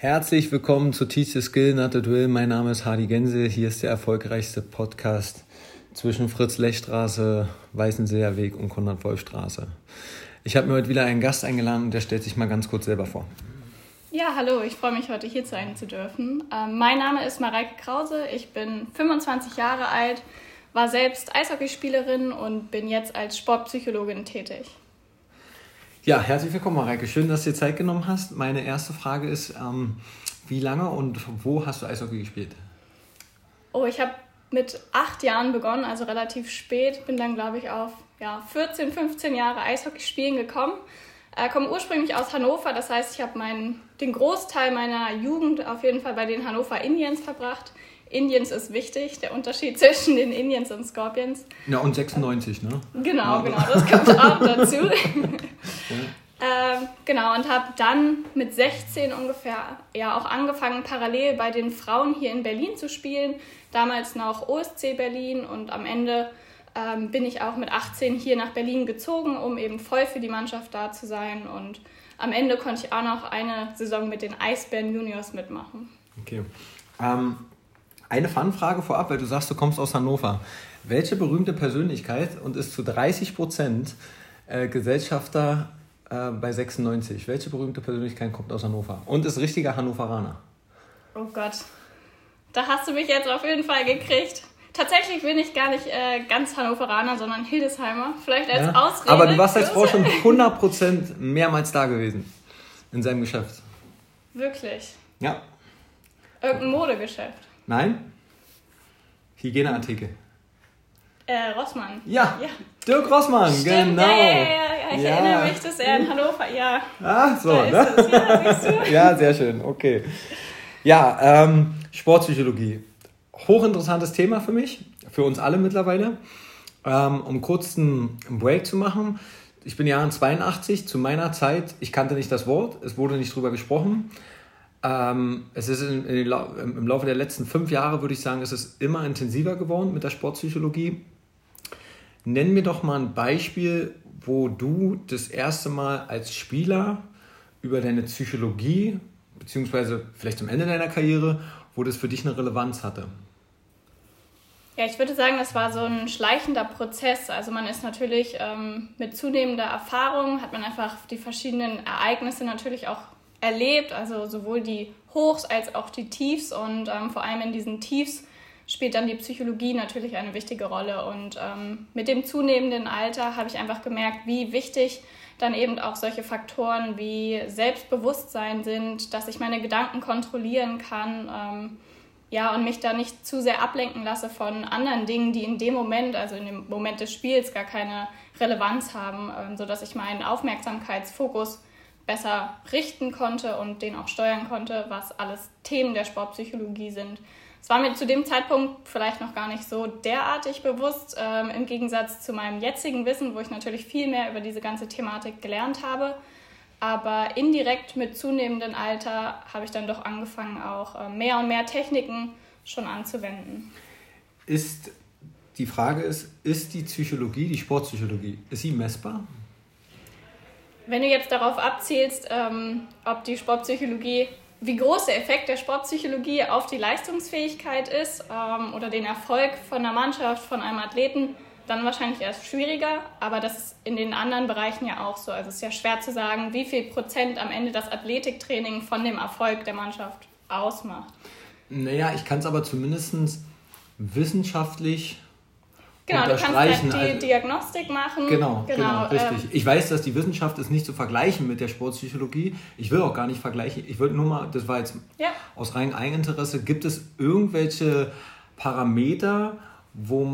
Herzlich willkommen zu Teach the Skill, Not the Drill. Mein Name ist Hardy Gense. Hier ist der erfolgreichste Podcast zwischen Fritz-Lech-Straße, Weißenseer Weg und Konrad-Wolf-Straße. Ich habe mir heute wieder einen Gast eingeladen und der stellt sich mal ganz kurz selber vor. Ja, hallo, ich freue mich, heute hier sein zu dürfen. Mein Name ist Mareike Krause, ich bin 25 Jahre alt, war selbst Eishockeyspielerin und bin jetzt als Sportpsychologin tätig. Ja, herzlich willkommen, Mareike. Schön, dass du dir Zeit genommen hast. Meine erste Frage ist, wie lange und wo hast du Eishockey gespielt? Oh, ich habe mit 8 Jahren begonnen, also relativ spät. Bin dann, glaube ich, auf 14, 15 Jahre Eishockey spielen gekommen. Komme ursprünglich aus Hannover, das heißt, ich habe den Großteil meiner Jugend auf jeden Fall bei den Hannover Indians verbracht. Indians ist wichtig, der Unterschied zwischen den Indians und Scorpions. Ja, und 96, ne? Genau, das kommt auch dazu. Genau, und habe dann mit 16 ungefähr auch angefangen, parallel bei den Frauen hier in Berlin zu spielen. Damals noch OSC Berlin und am Ende bin ich auch mit 18 hier nach Berlin gezogen, um eben voll für die Mannschaft da zu sein. Und am Ende konnte ich auch noch eine Saison mit den Eisbären Juniors mitmachen. Okay. Eine Fanfrage vorab, weil du sagst, du kommst aus Hannover. Welche berühmte Persönlichkeit und ist zu 30% Gesellschafter bei 96? Welche berühmte Persönlichkeit kommt aus Hannover und ist richtiger Hannoveraner? Oh Gott, da hast du mich jetzt auf jeden Fall gekriegt. Tatsächlich bin ich gar nicht ganz Hannoveraner, sondern Hildesheimer. Vielleicht als Ausrede. Aber du warst als Frau schon 100% mehrmals da gewesen in seinem Geschäft. Wirklich? Ja. Irgendein Modegeschäft? Nein? Hygieneartikel. Rossmann. Ja, Dirk Rossmann, stimmt. Genau. Ja, ich erinnere mich, dass er in Hannover, Ah, so, da ne? ist es. Ja, siehst du? Ja, sehr schön, okay. Ja, Sportpsychologie. Hochinteressantes Thema für mich, für uns alle mittlerweile. Um kurz einen Break zu machen. Ich bin Jahren 82, zu meiner Zeit, ich kannte nicht das Wort, es wurde nicht drüber gesprochen. Es ist im Laufe der letzten 5 Jahre, würde ich sagen, es ist immer intensiver geworden mit der Sportpsychologie. Nenn mir doch mal ein Beispiel, wo du das erste Mal als Spieler über deine Psychologie, beziehungsweise vielleicht zum Ende deiner Karriere, wo das für dich eine Relevanz hatte. Ja, ich würde sagen, das war so ein schleichender Prozess. Also man ist natürlich mit zunehmender Erfahrung, hat man einfach die verschiedenen Ereignisse natürlich auch erlebt, also sowohl die Hochs als auch die Tiefs und vor allem in diesen Tiefs spielt dann die Psychologie natürlich eine wichtige Rolle und mit dem zunehmenden Alter habe ich einfach gemerkt, wie wichtig dann eben auch solche Faktoren wie Selbstbewusstsein sind, dass ich meine Gedanken kontrollieren kann, und mich da nicht zu sehr ablenken lasse von anderen Dingen, die in dem Moment, also in dem Moment des Spiels, gar keine Relevanz haben, sodass ich meinen Aufmerksamkeitsfokus besser richten konnte und den auch steuern konnte, was alles Themen der Sportpsychologie sind. Es war mir zu dem Zeitpunkt vielleicht noch gar nicht so derartig bewusst, im Gegensatz zu meinem jetzigen Wissen, wo ich natürlich viel mehr über diese ganze Thematik gelernt habe. Aber indirekt mit zunehmendem Alter habe ich dann doch angefangen, auch mehr und mehr Techniken schon anzuwenden. Die Frage ist die Psychologie, die Sportpsychologie, ist sie messbar? Wenn du jetzt darauf abzielst, ob die Sportpsychologie, wie groß der Effekt der Sportpsychologie auf die Leistungsfähigkeit ist oder den Erfolg von einer Mannschaft, von einem Athleten, dann wahrscheinlich erst schwieriger, aber das ist in den anderen Bereichen ja auch so. Also es ist ja schwer zu sagen, wie viel Prozent am Ende das Athletiktraining von dem Erfolg der Mannschaft ausmacht. Naja, ich kann es aber zumindest wissenschaftlich unterstreichen. Du kannst die Diagnostik machen. Genau, richtig. Ich weiß, dass die Wissenschaft ist nicht zu vergleichen mit der Sportpsychologie. Ich will auch gar nicht vergleichen. Ich würde nur mal, das war jetzt aus reinem Eigeninteresse, gibt es irgendwelche Parameter, wo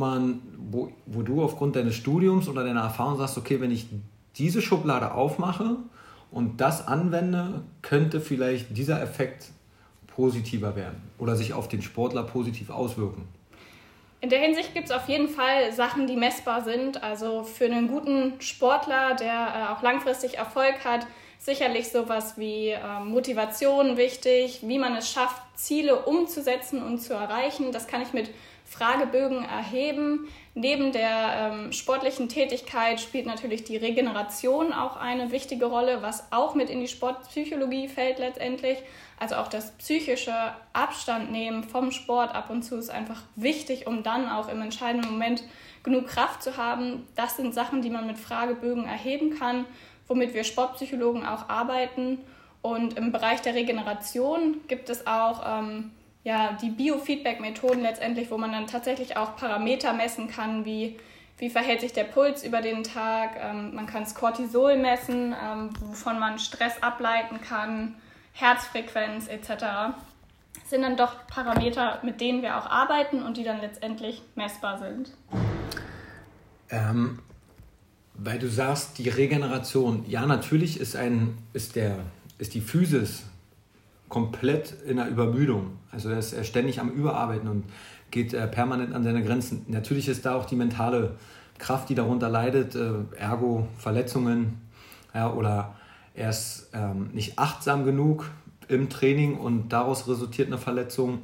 du aufgrund deines Studiums oder deiner Erfahrung sagst, okay, wenn ich diese Schublade aufmache und das anwende, könnte vielleicht dieser Effekt positiver werden oder sich auf den Sportler positiv auswirken? In der Hinsicht gibt es auf jeden Fall Sachen, die messbar sind. Also für einen guten Sportler, der auch langfristig Erfolg hat, sicherlich sowas wie Motivation wichtig, wie man es schafft, Ziele umzusetzen und zu erreichen. Das kann ich mit Fragebögen erheben. Neben der sportlichen Tätigkeit spielt natürlich die Regeneration auch eine wichtige Rolle, was auch mit in die Sportpsychologie fällt letztendlich. Also auch das psychische Abstand nehmen vom Sport ab und zu ist einfach wichtig, um dann auch im entscheidenden Moment genug Kraft zu haben. Das sind Sachen, die man mit Fragebögen erheben kann, womit wir Sportpsychologen auch arbeiten. Und im Bereich der Regeneration gibt es auch die Biofeedback-Methoden letztendlich, wo man dann tatsächlich auch Parameter messen kann, wie verhält sich der Puls über den Tag. Man kann das Cortisol messen, wovon man Stress ableiten kann, Herzfrequenz etc. Das sind dann doch Parameter, mit denen wir auch arbeiten und die dann letztendlich messbar sind. Weil du sagst, die Regeneration, ja, natürlich ist die Physis komplett in der Übermüdung. Also er ist ständig am Überarbeiten und geht permanent an seine Grenzen. Natürlich ist da auch die mentale Kraft, die darunter leidet, ergo Verletzungen, ja, oder er ist nicht achtsam genug im Training und daraus resultiert eine Verletzung.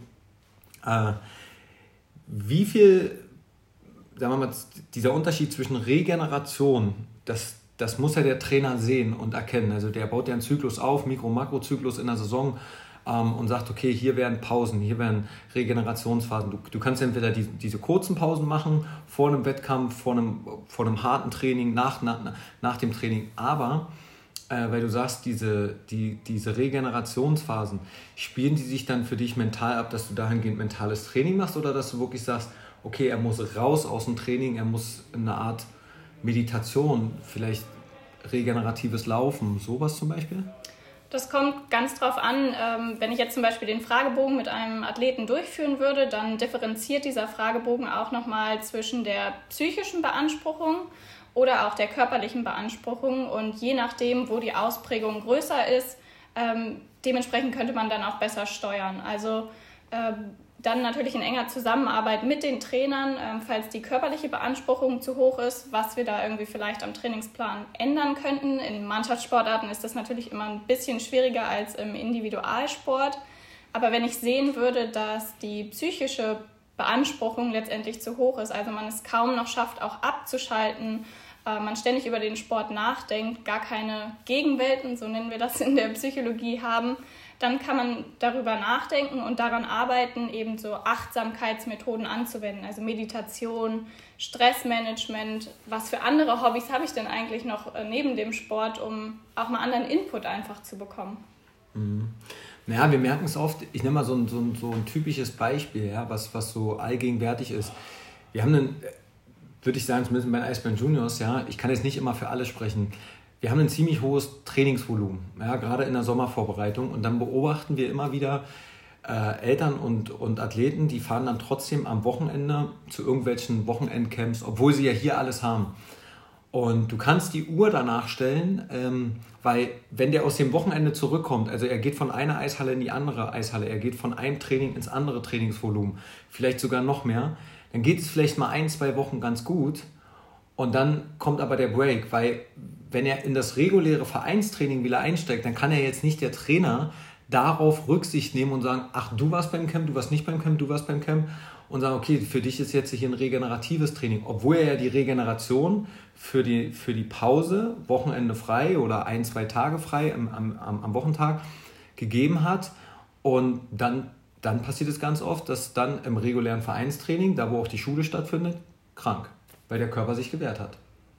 Wie viel, sagen wir mal, dieser Unterschied zwischen Regeneration, das muss ja der Trainer sehen und erkennen. Also der baut ja einen Zyklus auf, Mikro- und Makrozyklus in der Saison und sagt, okay, hier werden Pausen, hier werden Regenerationsphasen. Du kannst entweder diese kurzen Pausen machen, vor einem Wettkampf, vor einem harten Training, nach dem Training. Aber, weil du sagst, diese Regenerationsphasen, spielen die sich dann für dich mental ab, dass du dahingehend mentales Training machst oder dass du wirklich sagst, okay, er muss raus aus dem Training, er muss in eine Art Meditation, vielleicht regeneratives Laufen, sowas zum Beispiel? Das kommt ganz drauf an. Wenn ich jetzt zum Beispiel den Fragebogen mit einem Athleten durchführen würde, dann differenziert dieser Fragebogen auch nochmal zwischen der psychischen Beanspruchung oder auch der körperlichen Beanspruchung. Und je nachdem, wo die Ausprägung größer ist, dementsprechend könnte man dann auch besser steuern. Also dann natürlich in enger Zusammenarbeit mit den Trainern, falls die körperliche Beanspruchung zu hoch ist, was wir da irgendwie vielleicht am Trainingsplan ändern könnten. In Mannschaftssportarten ist das natürlich immer ein bisschen schwieriger als im Individualsport. Aber wenn ich sehen würde, dass die psychische Beanspruchung letztendlich zu hoch ist, also man es kaum noch schafft, auch abzuschalten, man ständig über den Sport nachdenkt, gar keine Gegenwelten, so nennen wir das in der Psychologie, haben, dann kann man darüber nachdenken und daran arbeiten, eben so Achtsamkeitsmethoden anzuwenden, also Meditation, Stressmanagement. Was für andere Hobbys habe ich denn eigentlich noch neben dem Sport, um auch mal anderen Input einfach zu bekommen? Mhm. Naja, wir merken es oft, ich nehme mal so ein typisches Beispiel, ja, was so allgegenwärtig ist. Wir haben würde ich sagen, zumindest bei den Eisbären Juniors, ja, ich kann jetzt nicht immer für alle sprechen, wir haben ein ziemlich hohes Trainingsvolumen, ja, gerade in der Sommervorbereitung. Und dann beobachten wir immer wieder Eltern und Athleten, die fahren dann trotzdem am Wochenende zu irgendwelchen Wochenendcamps, obwohl sie ja hier alles haben. Und du kannst die Uhr danach stellen, weil wenn der aus dem Wochenende zurückkommt, also er geht von einer Eishalle in die andere Eishalle, er geht von einem Training ins andere Trainingsvolumen, vielleicht sogar noch mehr, dann geht es vielleicht mal 1-2 Wochen ganz gut. Und dann kommt aber der Break, weil wenn er in das reguläre Vereinstraining wieder einsteigt, dann kann er jetzt nicht der Trainer darauf Rücksicht nehmen und sagen, ach, du warst beim Camp, du warst nicht beim Camp, du warst beim Camp und sagen, okay, für dich ist jetzt hier ein regeneratives Training, obwohl er ja die Regeneration für die Pause, Wochenende frei oder 1-2 Tage frei am Wochentag gegeben hat. Und dann passiert es ganz oft, dass dann im regulären Vereinstraining, da wo auch die Schule stattfindet, krank, weil der Körper sich gewehrt hat.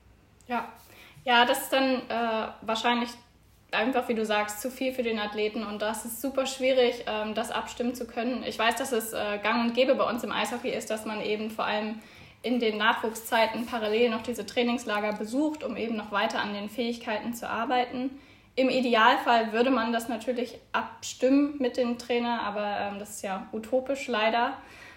Ja, das ist dann wahrscheinlich einfach, wie du sagst, zu viel für den Athleten und das ist super schwierig, das abstimmen zu können. Ich weiß, dass es gang und gäbe bei uns im Eishockey ist, dass man eben vor allem in den Nachwuchszeiten parallel noch diese Trainingslager besucht, um eben noch weiter an den Fähigkeiten zu arbeiten. Im Idealfall würde man das natürlich abstimmen mit dem Trainer, aber das ist ja utopisch leider.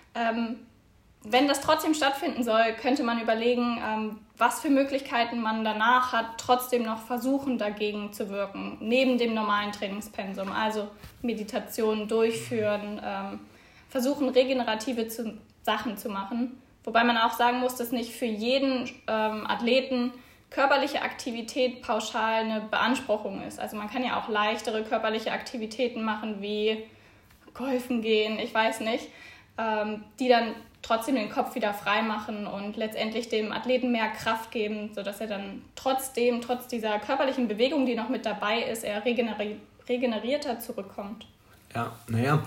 Wenn das trotzdem stattfinden soll, könnte man überlegen, was für Möglichkeiten man danach hat, trotzdem noch versuchen, dagegen zu wirken, neben dem normalen Trainingspensum. Also Meditation durchführen, versuchen, regenerative Sachen zu machen. Wobei man auch sagen muss, dass nicht für jeden Athleten körperliche Aktivität pauschal eine Beanspruchung ist. Also man kann ja auch leichtere körperliche Aktivitäten machen, wie Golfen gehen, ich weiß nicht, die dann trotzdem den Kopf wieder frei machen und letztendlich dem Athleten mehr Kraft geben, sodass er dann trotz dieser körperlichen Bewegung, die noch mit dabei ist, er regenerierter zurückkommt. Ja, naja,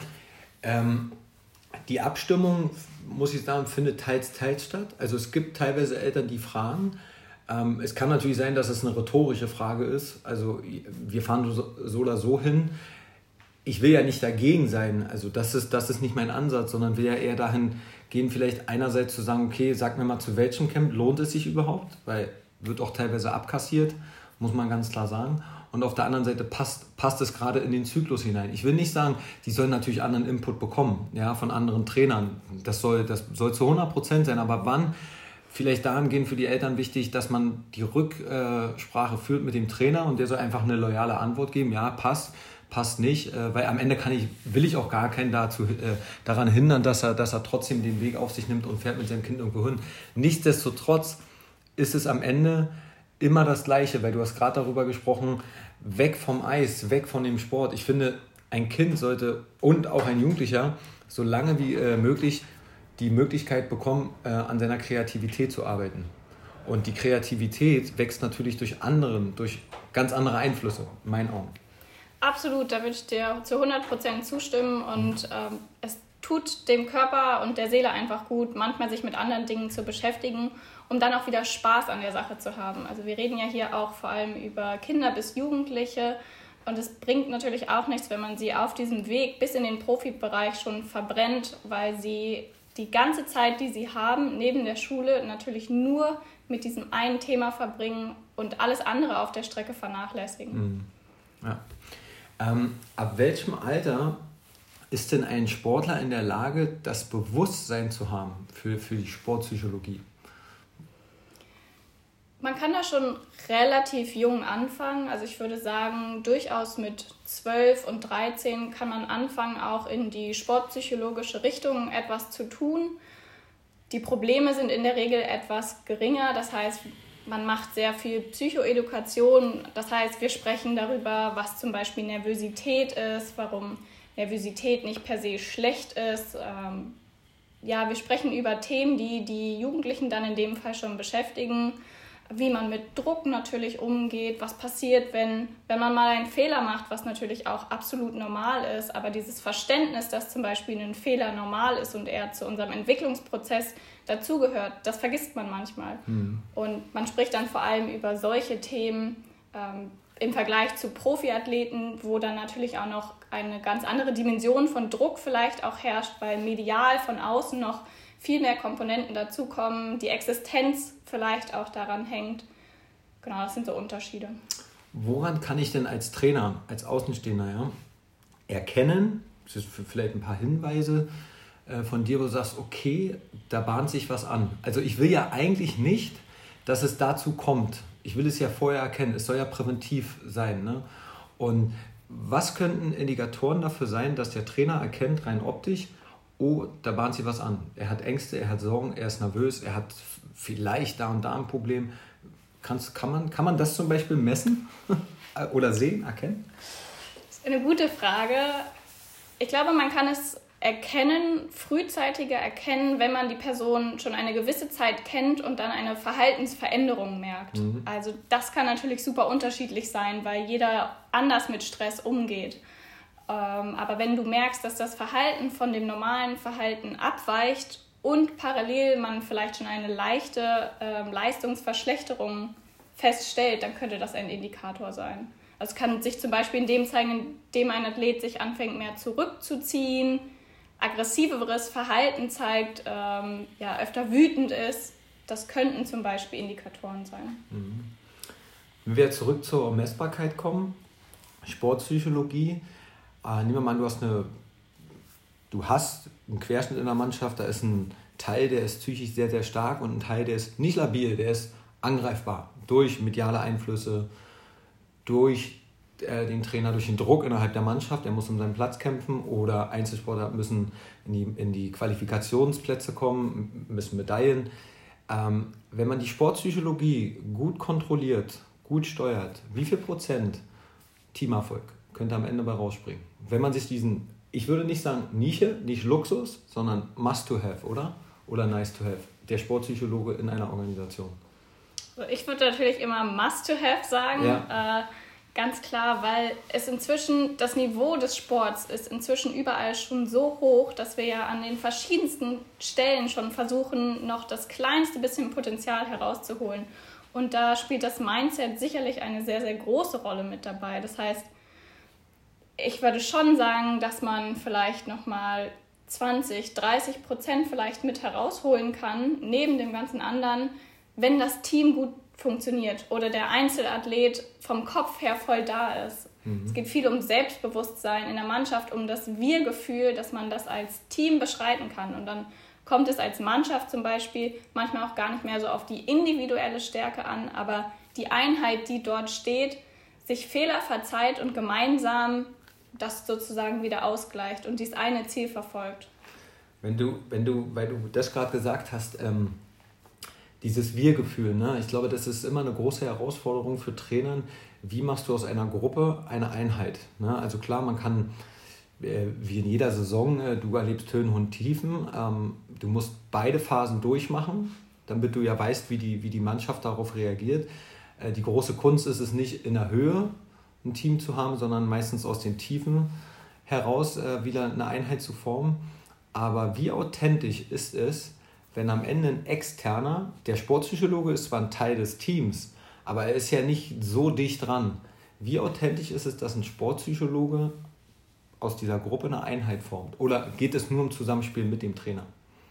die Abstimmung, muss ich sagen, findet teils statt. Also es gibt teilweise Eltern, die fragen. Es kann natürlich sein, dass es eine rhetorische Frage ist. Also wir fahren so oder so hin. Ich will ja nicht dagegen sein. Also das ist nicht mein Ansatz, sondern will ja eher dahin gehen, vielleicht einerseits zu sagen, okay, sag mir mal, zu welchem Camp lohnt es sich überhaupt? Weil wird auch teilweise abkassiert, muss man ganz klar sagen. Und auf der anderen Seite passt es gerade in den Zyklus hinein. Ich will nicht sagen, die sollen natürlich anderen Input bekommen, ja, von anderen Trainern. Das soll zu 100% sein. Aber wann? Vielleicht dahingehend für die Eltern wichtig, dass man die Rücksprache führt mit dem Trainer und der soll einfach eine loyale Antwort geben. Ja, passt nicht, weil am Ende will ich auch gar keinen daran hindern, dass er trotzdem den Weg auf sich nimmt und fährt mit seinem Kind irgendwo hin. Nichtsdestotrotz ist es am Ende immer das Gleiche, weil du hast gerade darüber gesprochen, weg vom Eis, weg von dem Sport. Ich finde, ein Kind sollte und auch ein Jugendlicher so lange wie möglich die Möglichkeit bekommen, an seiner Kreativität zu arbeiten. Und die Kreativität wächst natürlich durch ganz andere Einflüsse, in meinen Augen. Absolut, da würde ich dir zu 100% zustimmen und es tut dem Körper und der Seele einfach gut, manchmal sich mit anderen Dingen zu beschäftigen, um dann auch wieder Spaß an der Sache zu haben. Also wir reden ja hier auch vor allem über Kinder bis Jugendliche und es bringt natürlich auch nichts, wenn man sie auf diesem Weg bis in den Profibereich schon verbrennt, weil sie die ganze Zeit, die sie haben, neben der Schule natürlich nur mit diesem einen Thema verbringen und alles andere auf der Strecke vernachlässigen. Ja. Ab welchem Alter ist denn ein Sportler in der Lage, das Bewusstsein zu haben für die Sportpsychologie? Man kann da schon relativ jung anfangen. Also ich würde sagen, durchaus mit 12 und 13 kann man anfangen, auch in die sportpsychologische Richtung etwas zu tun. Die Probleme sind in der Regel etwas geringer. Das heißt, man macht sehr viel Psychoedukation. Das heißt, wir sprechen darüber, was zum Beispiel Nervosität ist, warum Nervosität nicht per se schlecht ist. Wir sprechen über Themen, die die Jugendlichen dann in dem Fall schon beschäftigen, wie man mit Druck natürlich umgeht, was passiert, wenn man mal einen Fehler macht, was natürlich auch absolut normal ist, aber dieses Verständnis, dass zum Beispiel ein Fehler normal ist und er zu unserem Entwicklungsprozess dazugehört, das vergisst man manchmal. Und man spricht dann vor allem über solche Themen im Vergleich zu Profiathleten, wo dann natürlich auch noch eine ganz andere Dimension von Druck vielleicht auch herrscht, weil medial von außen noch viel mehr Komponenten dazukommen, die Existenz vielleicht auch daran hängt. Genau, das sind so Unterschiede. Woran kann ich denn als Trainer, als Außenstehender erkennen, das ist vielleicht ein paar Hinweise von dir, wo du sagst, okay, da bahnt sich was an. Also ich will ja eigentlich nicht, dass es dazu kommt. Ich will es ja vorher erkennen. Es soll ja präventiv sein. Ne? Und was könnten Indikatoren dafür sein, dass der Trainer erkennt, rein optisch, oh, da bahnt sich was an. Er hat Ängste, er hat Sorgen, er ist nervös, er hat vielleicht da und da ein Problem. Kann man das zum Beispiel messen oder sehen, erkennen? Das ist eine gute Frage. Ich glaube, man kann es frühzeitiger erkennen, wenn man die Person schon eine gewisse Zeit kennt und dann eine Verhaltensveränderung merkt. Also das kann natürlich super unterschiedlich sein, weil jeder anders mit Stress umgeht. Aber wenn du merkst, dass das Verhalten von dem normalen Verhalten abweicht und parallel man vielleicht schon eine leichte Leistungsverschlechterung feststellt, dann könnte das ein Indikator sein. Also es kann sich zum Beispiel in dem zeigen, in dem ein Athlet sich anfängt mehr zurückzuziehen, aggressiveres Verhalten zeigt, öfter wütend ist. Das könnten zum Beispiel Indikatoren sein. Wenn wir zurück zur Messbarkeit kommen, Sportpsychologie, nehmen wir mal an, du hast einen Querschnitt in der Mannschaft, da ist ein Teil, der ist psychisch sehr, sehr stark und ein Teil, der ist nicht labil, der ist angreifbar durch mediale Einflüsse, durch den Trainer, durch den Druck innerhalb der Mannschaft, der muss um seinen Platz kämpfen oder Einzelsportler müssen in die Qualifikationsplätze kommen, müssen Medaillen. Wenn man die Sportpsychologie gut kontrolliert, gut steuert, wie viel Prozent Teamerfolg könnte am Ende bei rausspringen? Wenn man sich ich würde nicht sagen Nische, nicht Luxus, sondern must to have, oder? oder nice to have? Der Sportpsychologe in einer Organisation. Ich würde natürlich immer must to have sagen. Ja. Ganz klar, weil es inzwischen, das Niveau des Sports ist inzwischen überall schon so hoch, dass wir ja an den verschiedensten Stellen schon versuchen, noch das kleinste bisschen Potenzial herauszuholen. Und da spielt das Mindset sicherlich eine sehr, sehr große Rolle mit dabei. Das heißt, ich würde schon sagen, dass man vielleicht nochmal 20-30% vielleicht mit herausholen kann, neben dem ganzen anderen, wenn das Team gut funktioniert oder der Einzelathlet vom Kopf her voll da ist. Es geht viel um Selbstbewusstsein in der Mannschaft, um das Wir-Gefühl, dass man das als Team beschreiten kann. Und dann kommt es als Mannschaft zum Beispiel manchmal auch gar nicht mehr so auf die individuelle Stärke an, aber die Einheit, die dort steht, sich Fehler verzeiht und gemeinsam das sozusagen wieder ausgleicht und dieses eine Ziel verfolgt. Weil du das gerade gesagt hast, dieses Wir-Gefühl, ne? Ich glaube, das ist immer eine große Herausforderung für Trainern. Wie machst du aus einer Gruppe eine Einheit? Ne? Also klar, man kann, wie in jeder Saison, du erlebst Höhen und Tiefen. Du musst beide Phasen durchmachen, damit du ja weißt, wie die Mannschaft darauf reagiert. Die große Kunst ist es nicht, in der Höhe ein Team zu haben, sondern meistens aus den Tiefen heraus wieder eine Einheit zu formen. Aber wie authentisch ist es, wenn am Ende ein Externer, der Sportpsychologe ist zwar ein Teil des Teams, aber er ist ja nicht so dicht dran. Wie authentisch ist es, dass ein Sportpsychologe aus dieser Gruppe eine Einheit formt? Oder geht es nur im Zusammenspiel mit dem Trainer?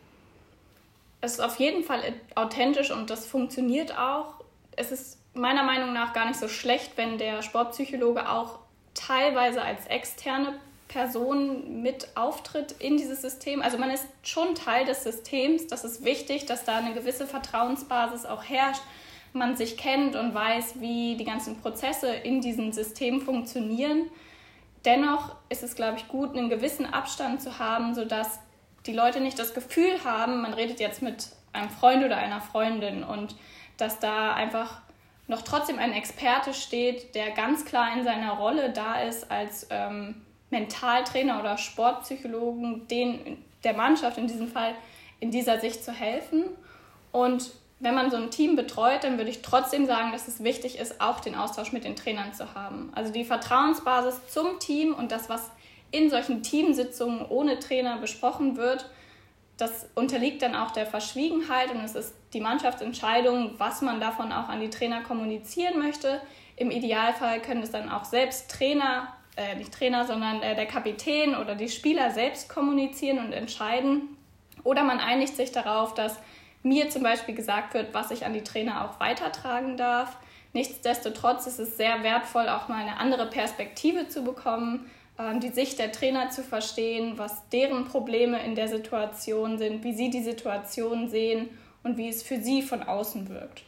Es ist auf jeden Fall authentisch und das funktioniert auch. Es ist meiner Meinung nach gar nicht so schlecht, wenn der Sportpsychologe auch teilweise als externe Person mit auftritt in dieses System. Also man ist schon Teil des Systems. Das ist wichtig, dass da eine gewisse Vertrauensbasis auch herrscht. Man sich kennt und weiß, wie die ganzen Prozesse in diesem System funktionieren. Dennoch ist es, glaube ich, gut, einen gewissen Abstand zu haben, sodass die Leute nicht das Gefühl haben, man redet jetzt mit einem Freund oder einer Freundin und dass da einfach noch trotzdem ein Experte steht, der ganz klar in seiner Rolle da ist als Mentaltrainer oder Sportpsychologen, der Mannschaft in diesem Fall in dieser Sicht zu helfen. Und wenn man so ein Team betreut, dann würde ich trotzdem sagen, dass es wichtig ist, auch den Austausch mit den Trainern zu haben. Also die Vertrauensbasis zum Team und das, was in solchen Teamsitzungen ohne Trainer besprochen wird, das unterliegt dann auch der Verschwiegenheit und es ist die Mannschaftsentscheidung, was man davon auch an die Trainer kommunizieren möchte. Im Idealfall können es dann auch selbst nicht Trainer, sondern der Kapitän oder die Spieler selbst kommunizieren und entscheiden. Oder man einigt sich darauf, dass mir zum Beispiel gesagt wird, was ich an die Trainer auch weitertragen darf. Nichtsdestotrotz ist es sehr wertvoll, auch mal eine andere Perspektive zu bekommen, die Sicht der Trainer zu verstehen, was deren Probleme in der Situation sind, wie sie die Situation sehen und wie es für sie von außen wirkt.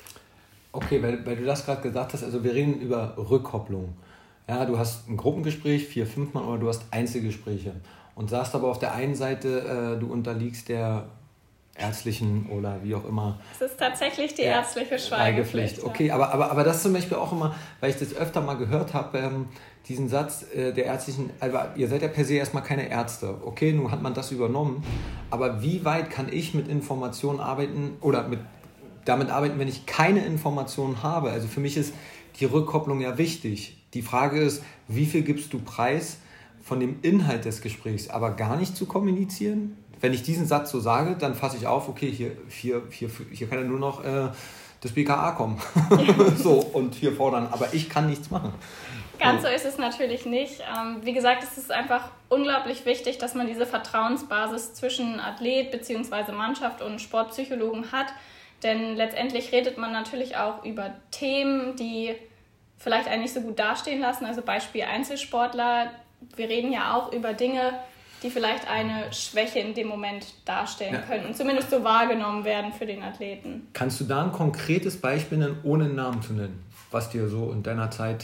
Okay, weil du das gerade gesagt hast, also wir reden über Rückkopplung. Ja, du hast ein Gruppengespräch, 4-5 Mal, oder du hast Einzelgespräche und sagst aber auf der einen Seite, du unterliegst der ärztlichen oder wie auch immer. Es ist tatsächlich die ärztliche Schweigepflicht. Okay, ja. aber das zum Beispiel auch immer, weil ich das öfter mal gehört habe, diesen Satz der ärztlichen, also ihr seid ja per se erstmal keine Ärzte. Okay, nun hat man das übernommen, aber wie weit kann ich mit Informationen arbeiten oder damit arbeiten, wenn ich keine Informationen habe? Also für mich ist die Rückkopplung ja wichtig. Die Frage ist, wie viel gibst du preis von dem Inhalt des Gesprächs, aber gar nicht zu kommunizieren? Wenn ich diesen Satz so sage, dann fasse ich auf, okay, hier kann ja nur noch das BKA kommen. So, und hier fordern, aber ich kann nichts machen. Ganz so ist es natürlich nicht. Wie gesagt, es ist einfach unglaublich wichtig, dass man diese Vertrauensbasis zwischen Athlet bzw. Mannschaft und Sportpsychologen hat. Denn letztendlich redet man natürlich auch über Themen, die vielleicht einen nicht so gut dastehen lassen. Also Beispiel Einzelsportler. Wir reden ja auch über Dinge, die vielleicht eine Schwäche in dem Moment darstellen können und zumindest so wahrgenommen werden für den Athleten. Kannst du da ein konkretes Beispiel nennen, ohne einen Namen zu nennen, was dir so in deiner Zeit...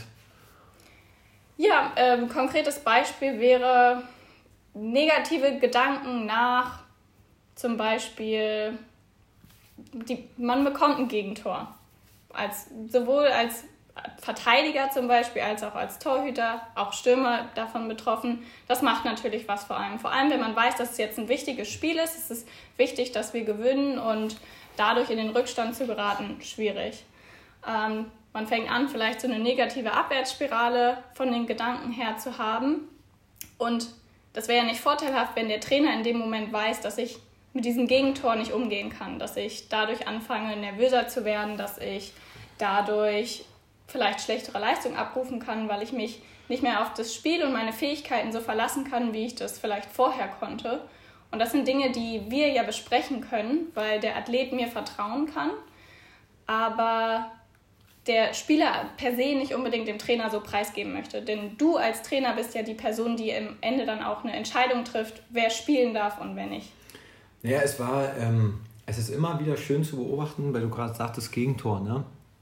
Ja, konkretes Beispiel wäre negative Gedanken nach zum Beispiel, man bekommt ein Gegentor. Sowohl als Verteidiger zum Beispiel, als auch als Torhüter, auch Stürmer davon betroffen. Das macht natürlich was vor allem. Vor allem, wenn man weiß, dass es jetzt ein wichtiges Spiel ist, es ist wichtig, dass wir gewinnen und dadurch in den Rückstand zu geraten, schwierig. Man fängt an, vielleicht so eine negative Abwärtsspirale von den Gedanken her zu haben. Und das wäre ja nicht vorteilhaft, wenn der Trainer in dem Moment weiß, dass ich mit diesem Gegentor nicht umgehen kann, dass ich dadurch anfange, nervöser zu werden, dass ich dadurch vielleicht schlechtere Leistung abrufen kann, weil ich mich nicht mehr auf das Spiel und meine Fähigkeiten so verlassen kann, wie ich das vielleicht vorher konnte. Und das sind Dinge, die wir ja besprechen können, weil der Athlet mir vertrauen kann, aber der Spieler per se nicht unbedingt dem Trainer so preisgeben möchte. Denn du als Trainer bist ja die Person, die am Ende dann auch eine Entscheidung trifft, wer spielen darf und wer nicht. Ja, es ist immer wieder schön zu beobachten, weil du gerade sagtest Gegentor, ne?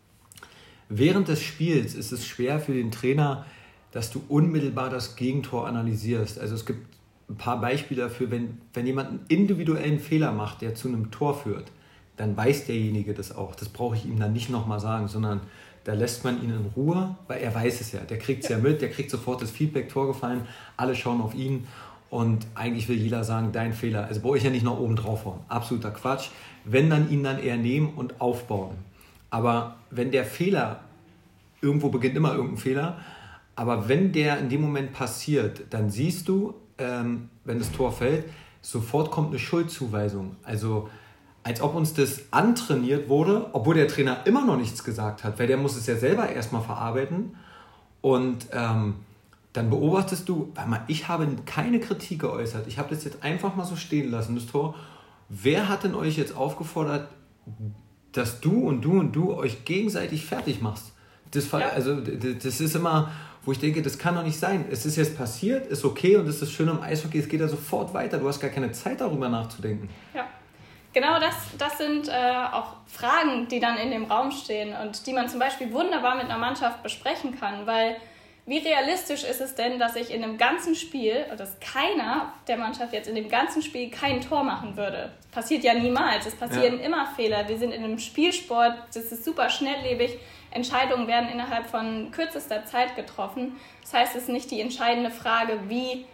Während des Spiels ist es schwer für den Trainer, dass du unmittelbar das Gegentor analysierst. Also es gibt ein paar Beispiele dafür, wenn jemand einen individuellen Fehler macht, der zu einem Tor führt, dann weiß derjenige das auch. Das brauche ich ihm dann nicht nochmal sagen, sondern da lässt man ihn in Ruhe, weil er weiß es ja. Der kriegt es ja mit, der kriegt sofort das Feedback, Tor gefallen, alle schauen auf ihn und eigentlich will jeder sagen, dein Fehler. Also brauche ich ja nicht noch oben drauf hauen. Absoluter Quatsch. Wenn, dann ihn dann eher nehmen und aufbauen. Aber wenn der Fehler, irgendwo beginnt immer irgendein Fehler, aber wenn der in dem Moment passiert, dann siehst du, wenn das Tor fällt, sofort kommt eine Schuldzuweisung. Also als ob uns das antrainiert wurde, obwohl der Trainer immer noch nichts gesagt hat, weil der muss es ja selber erstmal verarbeiten. Und dann beobachtest du, ich habe keine Kritik geäußert, ich habe das jetzt einfach mal so stehen lassen, das Tor. Wer hat denn euch jetzt aufgefordert, dass du und du und du euch gegenseitig fertig machst? Also, das ist immer, wo ich denke, das kann doch nicht sein. Es ist jetzt passiert, ist okay und das ist schön im Eishockey, es geht ja sofort weiter. Du hast gar keine Zeit, darüber nachzudenken. Ja, genau das sind auch Fragen, die dann in dem Raum stehen und die man zum Beispiel wunderbar mit einer Mannschaft besprechen kann, weil wie realistisch ist es denn, dass ich in einem ganzen Spiel, dass keiner der Mannschaft jetzt in dem ganzen Spiel kein Tor machen würde? Das passiert ja niemals, es passieren immer Fehler. Wir sind in einem Spielsport, das ist super schnelllebig, Entscheidungen werden innerhalb von kürzester Zeit getroffen. Das heißt, es ist nicht die entscheidende Frage, wie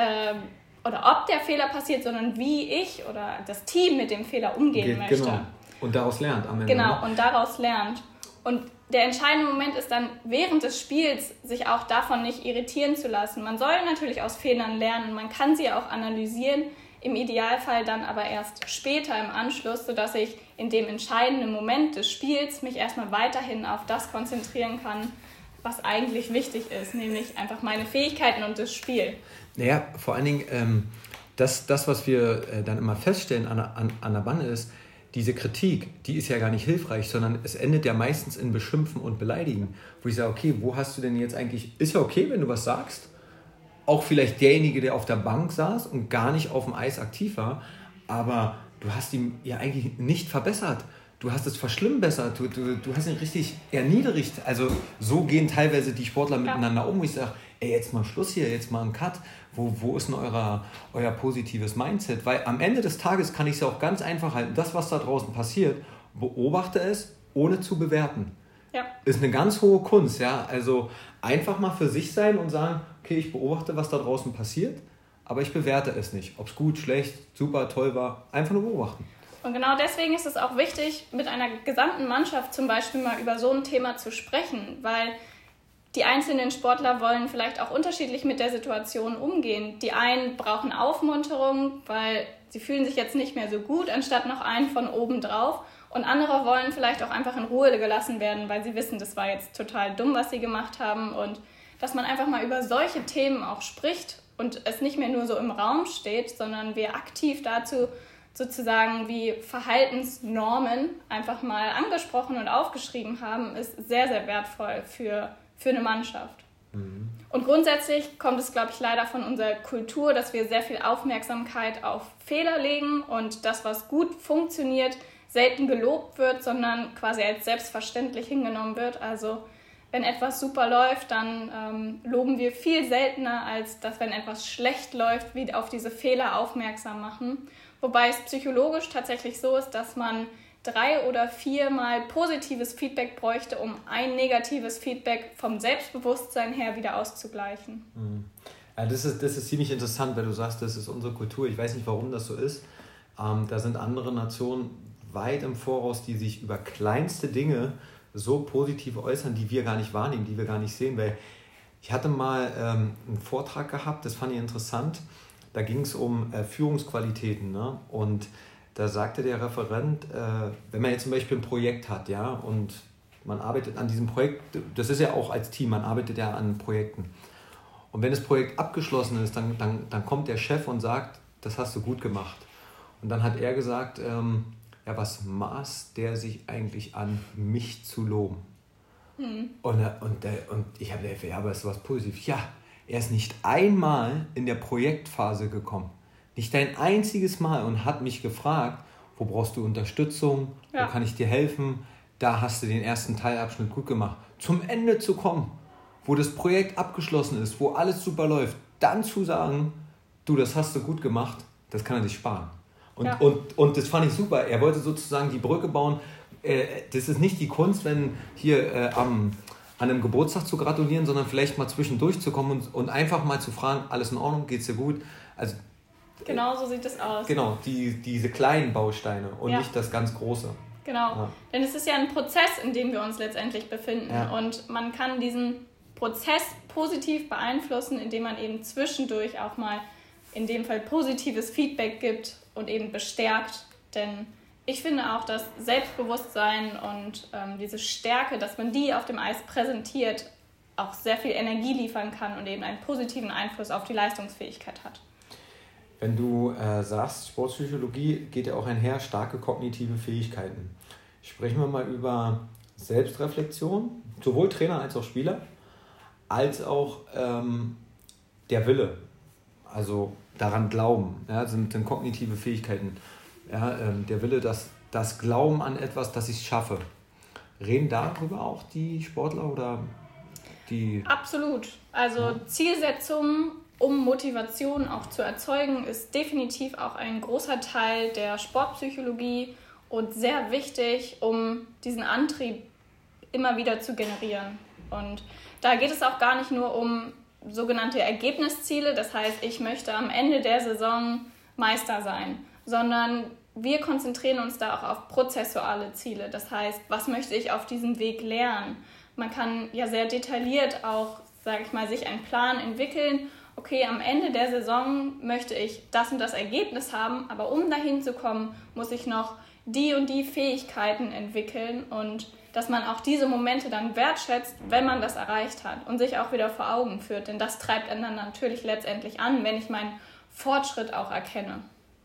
oder ob der Fehler passiert, sondern wie ich oder das Team mit dem Fehler umgehen möchte. Genau. Und daraus lernt am Ende. Genau, und daraus lernt. Und der entscheidende Moment ist dann, während des Spiels sich auch davon nicht irritieren zu lassen. Man soll natürlich aus Fehlern lernen, man kann sie auch analysieren, im Idealfall dann aber erst später im Anschluss, sodass ich in dem entscheidenden Moment des Spiels mich erstmal weiterhin auf das konzentrieren kann, was eigentlich wichtig ist, nämlich einfach meine Fähigkeiten und das Spiel. Naja, vor allen Dingen, das was wir dann immer feststellen an der Bande ist, diese Kritik, die ist ja gar nicht hilfreich, sondern es endet ja meistens in Beschimpfen und Beleidigen. Wo ich sage, okay, wo hast du denn jetzt eigentlich, ist ja okay, wenn du was sagst, auch vielleicht derjenige, der auf der Bank saß und gar nicht auf dem Eis aktiv war, aber du hast ihn ja eigentlich nicht verbessert. Du hast es verschlimmbessert, du hast ihn richtig erniedrigt. Also so gehen teilweise die Sportler miteinander um, wo ich sage, ey, jetzt mal Schluss hier, jetzt mal ein Cut. Wo ist denn euer positives Mindset? Weil am Ende des Tages kann ich es ja auch ganz einfach halten. Das, was da draußen passiert, beobachte es, ohne zu bewerten. Ja. Ist eine ganz hohe Kunst. Ja? Also einfach mal für sich sein und sagen, okay, ich beobachte, was da draußen passiert, aber ich bewerte es nicht. Ob es gut, schlecht, super, toll war, einfach nur beobachten. Und genau deswegen ist es auch wichtig, mit einer gesamten Mannschaft zum Beispiel mal über so ein Thema zu sprechen, weil die einzelnen Sportler wollen vielleicht auch unterschiedlich mit der Situation umgehen. Die einen brauchen Aufmunterung, weil sie fühlen sich jetzt nicht mehr so gut, anstatt noch einen von oben drauf. Und andere wollen vielleicht auch einfach in Ruhe gelassen werden, weil sie wissen, das war jetzt total dumm, was sie gemacht haben. Und dass man einfach mal über solche Themen auch spricht und es nicht mehr nur so im Raum steht, sondern wir aktiv dazu sozusagen wie Verhaltensnormen einfach mal angesprochen und aufgeschrieben haben, ist sehr, sehr wertvoll für eine Mannschaft. Mhm. Und grundsätzlich kommt es, glaube ich, leider von unserer Kultur, dass wir sehr viel Aufmerksamkeit auf Fehler legen und das, was gut funktioniert, selten gelobt wird, sondern quasi als selbstverständlich hingenommen wird. Also wenn etwas super läuft, dann loben wir viel seltener, als dass, wenn etwas schlecht läuft, wir auf diese Fehler aufmerksam machen. Wobei es psychologisch tatsächlich so ist, dass man 3 oder 4 Mal positives Feedback bräuchte, um ein negatives Feedback vom Selbstbewusstsein her wieder auszugleichen. Ja, das ist ziemlich interessant, weil du sagst, das ist unsere Kultur. Ich weiß nicht, warum das so ist. Da sind andere Nationen weit im Voraus, die sich über kleinste Dinge so positiv äußern, die wir gar nicht wahrnehmen, die wir gar nicht sehen. Weil ich hatte mal einen Vortrag gehabt, das fand ich interessant. Da ging es um Führungsqualitäten, ne? Und da sagte der Referent, wenn man jetzt zum Beispiel ein Projekt hat, ja, und man arbeitet an diesem Projekt, das ist ja auch als Team, man arbeitet ja an Projekten. Und wenn das Projekt abgeschlossen ist, dann kommt der Chef und sagt, das hast du gut gemacht. Und dann hat er gesagt, ja, was maßt der sich eigentlich an, mich zu loben? Und ich habe gedacht, ja, aber ist was Positives. Ja, er ist nicht einmal in der Projektphase gekommen. Nicht ein einziges Mal und hat mich gefragt, wo brauchst du Unterstützung, wo kann ich dir helfen? Da hast du den ersten Teilabschnitt gut gemacht. Zum Ende zu kommen, wo das Projekt abgeschlossen ist, wo alles super läuft, dann zu sagen, du, das hast du gut gemacht, das kann er sich sparen. Und das fand ich super. Er wollte sozusagen die Brücke bauen. Das ist nicht die Kunst, wenn hier an einem Geburtstag zu gratulieren, sondern vielleicht mal zwischendurch zu kommen und einfach mal zu fragen, alles in Ordnung, geht's dir gut? Also, genau so sieht es aus. Genau, diese kleinen Bausteine und nicht das ganz Große. Genau, denn es ist ja ein Prozess, in dem wir uns letztendlich befinden. Und man kann diesen Prozess positiv beeinflussen, indem man eben zwischendurch auch mal in dem Fall positives Feedback gibt und eben bestärkt. Denn ich finde auch, dass Selbstbewusstsein und diese Stärke, dass man die auf dem Eis präsentiert, auch sehr viel Energie liefern kann und eben einen positiven Einfluss auf die Leistungsfähigkeit hat. Wenn du sagst, Sportpsychologie geht ja auch einher, starke kognitive Fähigkeiten. Sprechen wir mal über Selbstreflexion, sowohl Trainer als auch Spieler, als auch der Wille, also daran glauben, ja, sind kognitive Fähigkeiten. Ja, der Wille, das Glauben an etwas, dass ich es schaffe. Reden darüber auch die Sportler oder die... Absolut. Also Zielsetzungen, um Motivation auch zu erzeugen, ist definitiv auch ein großer Teil der Sportpsychologie und sehr wichtig, um diesen Antrieb immer wieder zu generieren. Und da geht es auch gar nicht nur um sogenannte Ergebnisziele, das heißt, ich möchte am Ende der Saison Meister sein, sondern wir konzentrieren uns da auch auf prozessuale Ziele. Das heißt, was möchte ich auf diesem Weg lernen? Man kann ja sehr detailliert auch, sage ich mal, sich einen Plan entwickeln. Okay, am Ende der Saison möchte ich das und das Ergebnis haben, aber um dahin zu kommen, muss ich noch die und die Fähigkeiten entwickeln und dass man auch diese Momente dann wertschätzt, wenn man das erreicht hat und sich auch wieder vor Augen führt. Denn das treibt einen dann natürlich letztendlich an, wenn ich meinen Fortschritt auch erkenne.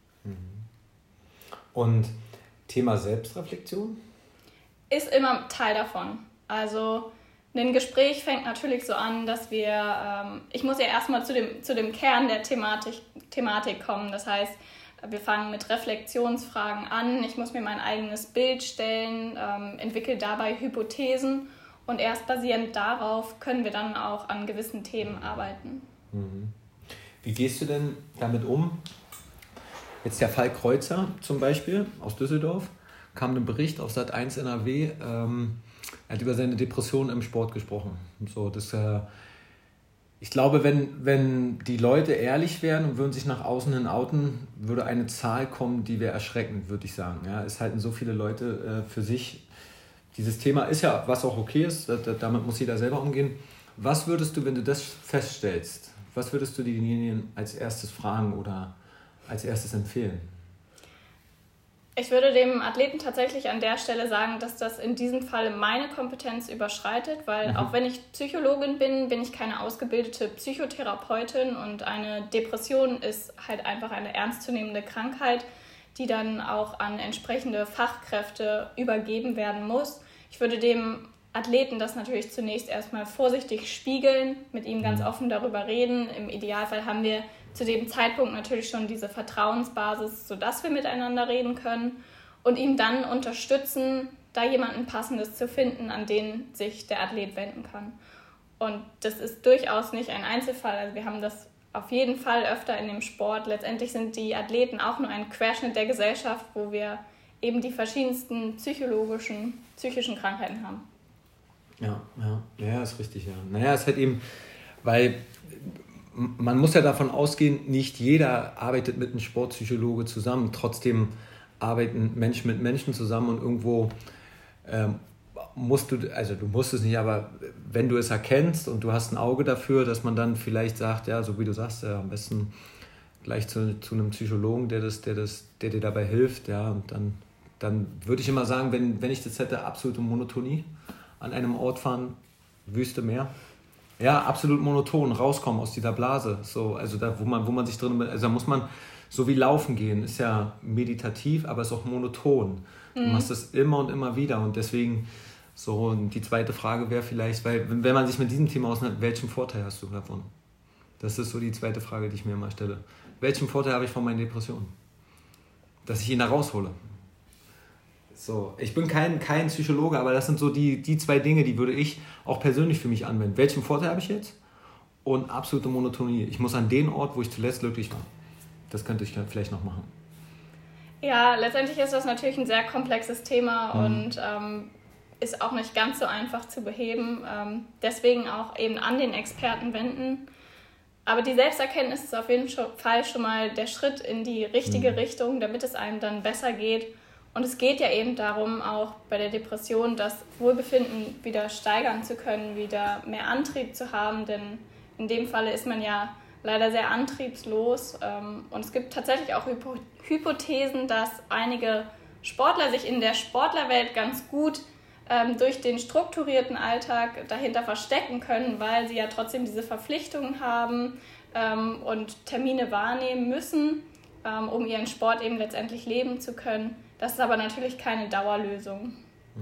Und Thema Selbstreflexion? Ist immer Teil davon. Also ein Gespräch fängt natürlich so an, dass ich muss ja erstmal zu dem Kern der Thematik kommen. Das heißt, wir fangen mit Reflexionsfragen an. Ich muss mir mein eigenes Bild stellen, entwickle dabei Hypothesen und erst basierend darauf können wir dann auch an gewissen Themen arbeiten. Wie gehst du denn damit um? Jetzt der Fall Kreuzer zum Beispiel aus Düsseldorf, kam ein Bericht auf Sat.1 NRW, er hat über seine Depression im Sport gesprochen. So, ich glaube, wenn die Leute ehrlich wären und würden sich nach außen hin outen, würde eine Zahl kommen, die wäre erschreckend, würde ich sagen. Ja, es halten so viele Leute für sich. Dieses Thema ist ja, was auch okay ist, damit muss jeder selber umgehen. Was würdest du, wenn du das feststellst, was würdest du denjenigen als erstes fragen oder als erstes empfehlen? Ich würde dem Athleten tatsächlich an der Stelle sagen, dass das in diesem Fall meine Kompetenz überschreitet, weil auch wenn ich Psychologin bin, bin ich keine ausgebildete Psychotherapeutin und eine Depression ist halt einfach eine ernstzunehmende Krankheit, die dann auch an entsprechende Fachkräfte übergeben werden muss. Ich würde dem Athleten das natürlich zunächst erstmal vorsichtig spiegeln, mit ihm ganz offen darüber reden. Im Idealfall haben wir zu dem Zeitpunkt natürlich schon diese Vertrauensbasis, sodass wir miteinander reden können und ihm dann unterstützen, da jemanden Passendes zu finden, an den sich der Athlet wenden kann. Und das ist durchaus nicht ein Einzelfall. Also wir haben das auf jeden Fall öfter in dem Sport. Letztendlich sind die Athleten auch nur ein Querschnitt der Gesellschaft, wo wir eben die verschiedensten psychischen Krankheiten haben. Ja, ist richtig, ja. Naja, es ist halt eben, weil man muss ja davon ausgehen, nicht jeder arbeitet mit einem Sportpsychologe zusammen. Trotzdem arbeiten Menschen mit Menschen zusammen und irgendwo musst du es nicht, aber wenn du es erkennst und du hast ein Auge dafür, dass man dann vielleicht sagt, ja, so wie du sagst, am besten gleich zu einem Psychologen, der dir dabei hilft, ja, und dann würde ich immer sagen, wenn ich das hätte, absolute Monotonie, an einem Ort fahren, Wüste, Meer. Ja, absolut monoton, rauskommen aus dieser Blase. So, also da, wo man sich drin, also da muss man, so wie laufen gehen, ist ja meditativ, aber ist auch monoton. Du machst das immer und immer wieder und deswegen so, und die zweite Frage wäre vielleicht, weil wenn man sich mit diesem Thema auseinandersetzt, welchen Vorteil hast du davon? Das ist so die zweite Frage, die ich mir immer stelle. Welchen Vorteil habe ich von meinen Depressionen? Dass ich ihn da raushole. So, ich bin kein Psychologe, aber das sind so die zwei Dinge, die würde ich auch persönlich für mich anwenden. Welchen Vorteil habe ich jetzt? Und absolute Monotonie. Ich muss an den Ort, wo ich zuletzt glücklich war. Das könnte ich vielleicht noch machen. Ja, letztendlich ist das natürlich ein sehr komplexes Thema und ist auch nicht ganz so einfach zu beheben. Deswegen auch eben an den Experten wenden. Aber die Selbsterkenntnis ist auf jeden Fall schon mal der Schritt in die richtige Richtung, damit es einem dann besser geht. Und es geht ja eben darum, auch bei der Depression das Wohlbefinden wieder steigern zu können, wieder mehr Antrieb zu haben, denn in dem Falle ist man ja leider sehr antriebslos. Und es gibt tatsächlich auch Hypothesen, dass einige Sportler sich in der Sportlerwelt ganz gut durch den strukturierten Alltag dahinter verstecken können, weil sie ja trotzdem diese Verpflichtungen haben und Termine wahrnehmen müssen, um ihren Sport eben letztendlich leben zu können. Das ist aber natürlich keine Dauerlösung.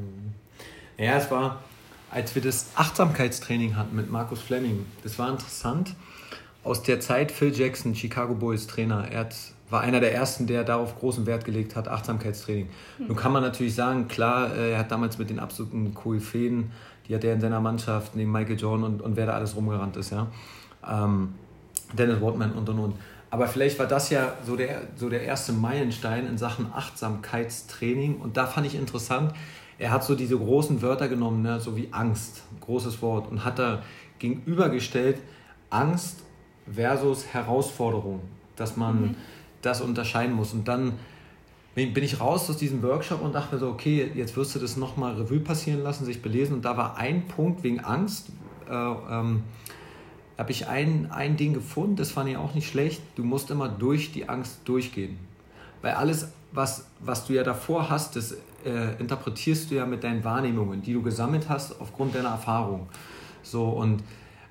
Ja, es war, als wir das Achtsamkeitstraining hatten mit Marcus Fleming, das war interessant. Aus der Zeit, Phil Jackson, Chicago Bulls Trainer, war einer der ersten, der darauf großen Wert gelegt hat, Achtsamkeitstraining. Nun kann man natürlich sagen, klar, er hat damals mit den absoluten Koryphäen, die hat er in seiner Mannschaft, neben Michael Jordan und wer da alles rumgerannt ist, ja. Dennis Rodman und. Aber vielleicht war das ja so der erste Meilenstein in Sachen Achtsamkeitstraining. Und da fand ich interessant, er hat so diese großen Wörter genommen, ne, so wie Angst, großes Wort, und hat da gegenübergestellt Angst versus Herausforderung, dass man das unterscheiden muss. Und dann bin ich raus aus diesem Workshop und dachte mir so, okay, jetzt wirst du das nochmal Revue passieren lassen, sich belesen. Und da war ein Punkt wegen Angst, habe ich ein Ding gefunden, das fand ich auch nicht schlecht. Du musst immer durch die Angst durchgehen. Weil alles, was du ja davor hast, das interpretierst du ja mit deinen Wahrnehmungen, die du gesammelt hast aufgrund deiner Erfahrung. So, und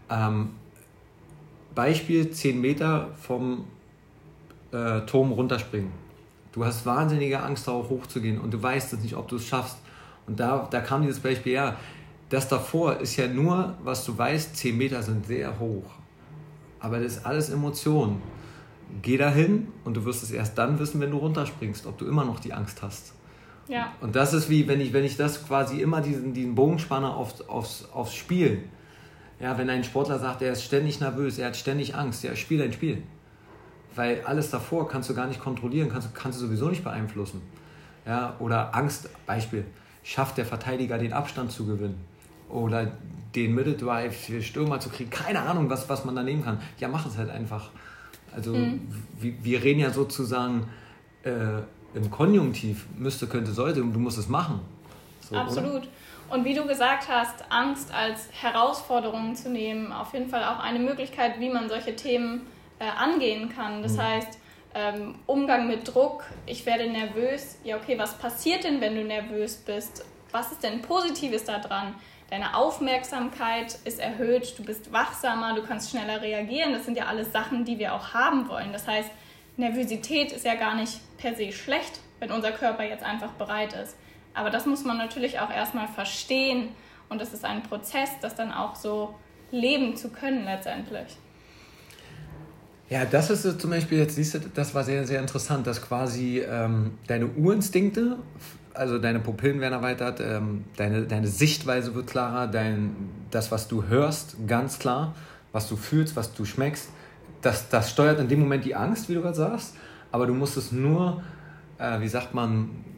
Beispiel 10 Meter vom Turm runterspringen. Du hast wahnsinnige Angst, darauf hochzugehen und du weißt es nicht, ob du es schaffst. Und da kam dieses Beispiel, ja, das davor ist ja nur, was du weißt, 10 Meter sind sehr hoch. Aber das ist alles Emotion. Geh dahin und du wirst es erst dann wissen, wenn du runterspringst, ob du immer noch die Angst hast. Ja. Und das ist wie, wenn ich das quasi immer diesen Bogen spanne aufs Spiel. Ja, wenn ein Sportler sagt, er ist ständig nervös, er hat ständig Angst, ja, spiel dein Spiel. Weil alles davor kannst du gar nicht kontrollieren, kannst du sowieso nicht beeinflussen. Ja, oder Angst, Beispiel, schafft der Verteidiger den Abstand zu gewinnen? Oder den Middle Drive für Stürmer zu kriegen, keine Ahnung, was man da nehmen kann. Ja, mach es halt einfach. Also wir reden ja sozusagen im Konjunktiv, müsste, könnte, sollte, und du musst es machen. So, absolut. Oder? Und wie du gesagt hast, Angst als Herausforderung zu nehmen, auf jeden Fall auch eine Möglichkeit, wie man solche Themen angehen kann. Das heißt, Umgang mit Druck, ich werde nervös. Ja, okay, was passiert denn, wenn du nervös bist? Was ist denn Positives daran? Deine Aufmerksamkeit ist erhöht, du bist wachsamer, du kannst schneller reagieren. Das sind ja alles Sachen, die wir auch haben wollen. Das heißt, Nervosität ist ja gar nicht per se schlecht, wenn unser Körper jetzt einfach bereit ist. Aber das muss man natürlich auch erstmal verstehen und es ist ein Prozess, das dann auch so leben zu können letztendlich. Ja, das ist zum Beispiel, jetzt siehst du, das war sehr, sehr interessant, dass quasi deine Urinstinkte, also deine Pupillen werden erweitert, deine Sichtweise wird klarer, das, was du hörst, ganz klar, was du fühlst, was du schmeckst, das steuert in dem Moment die Angst, wie du gerade sagst, aber du musst es nur,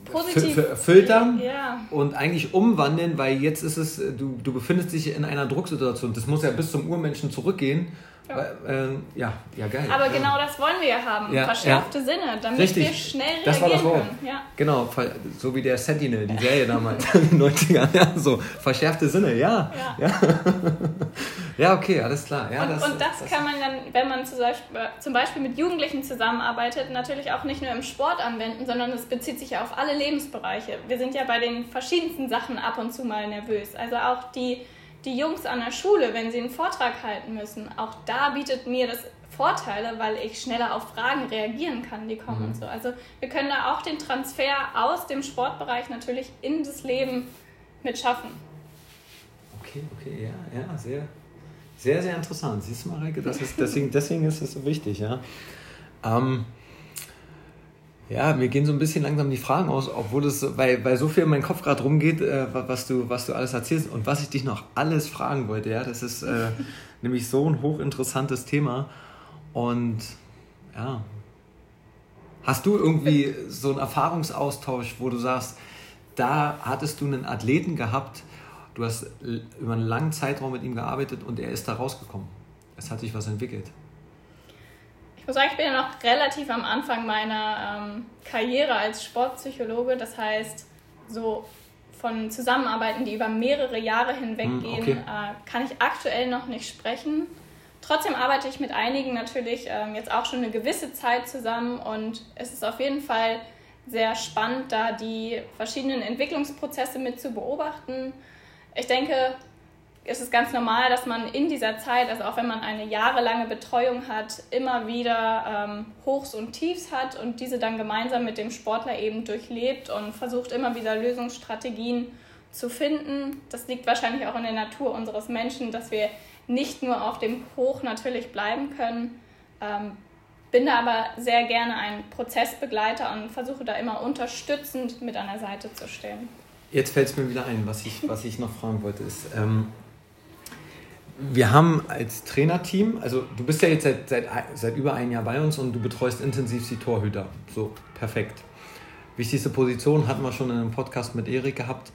positiv filtern und eigentlich umwandeln, weil jetzt ist es, du befindest dich in einer Drucksituation. Das muss ja bis zum Urmenschen zurückgehen. Ja, geil. Aber genau das wollen wir ja haben. Verschärfte Sinne, damit Richtig. wir schnell reagieren das war das Wort. können. Ja. Genau, so wie der Sentinel, die Serie damals in den 90ern. Ja, so, verschärfte Sinne, ja. Ja, okay, alles klar. Ja, und das kann man dann, wenn man zum Beispiel mit Jugendlichen zusammenarbeitet, natürlich auch nicht nur im Sport anwenden, sondern es bezieht sich ja auf alle Lebensbereiche. Wir sind ja bei den verschiedensten Sachen ab und zu mal nervös. Also auch die Jungs an der Schule, wenn sie einen Vortrag halten müssen, auch da bietet mir das Vorteile, weil ich schneller auf Fragen reagieren kann, die kommen und so. Also wir können da auch den Transfer aus dem Sportbereich natürlich in das Leben mit schaffen. Okay, ja, sehr, sehr, sehr interessant. Siehst du, Mareike, deswegen ist es so wichtig, ja. Mir gehen so ein bisschen langsam die Fragen aus, obwohl weil so viel in meinem Kopf gerade rumgeht, was du alles erzählst und was ich dich noch alles fragen wollte, ja, das ist nämlich so ein hochinteressantes Thema und ja, hast du irgendwie so einen Erfahrungsaustausch, wo du sagst, da hattest du einen Athleten gehabt, du hast über einen langen Zeitraum mit ihm gearbeitet und er ist da rausgekommen, es hat sich was entwickelt? Ich muss sagen, ich bin ja noch relativ am Anfang meiner Karriere als Sportpsychologe. Das heißt, so von Zusammenarbeiten, die über mehrere Jahre hinweg gehen, kann ich aktuell noch nicht sprechen. Trotzdem arbeite ich mit einigen natürlich jetzt auch schon eine gewisse Zeit zusammen und es ist auf jeden Fall sehr spannend, da die verschiedenen Entwicklungsprozesse mit zu beobachten. Ich denke, es ist ganz normal, dass man in dieser Zeit, also auch wenn man eine jahrelange Betreuung hat, immer wieder Hochs und Tiefs hat und diese dann gemeinsam mit dem Sportler eben durchlebt und versucht immer wieder Lösungsstrategien zu finden. Das liegt wahrscheinlich auch in der Natur unseres Menschen, dass wir nicht nur auf dem Hoch natürlich bleiben können. Bin da aber sehr gerne ein Prozessbegleiter und versuche da immer unterstützend mit an der Seite zu stehen. Jetzt fällt es mir wieder ein, was ich noch fragen wollte, ist... Wir haben als Trainerteam, also du bist ja jetzt seit über einem Jahr bei uns und du betreust intensiv die Torhüter. So, perfekt. Wichtigste Position hatten wir schon in einem Podcast mit Erik gehabt.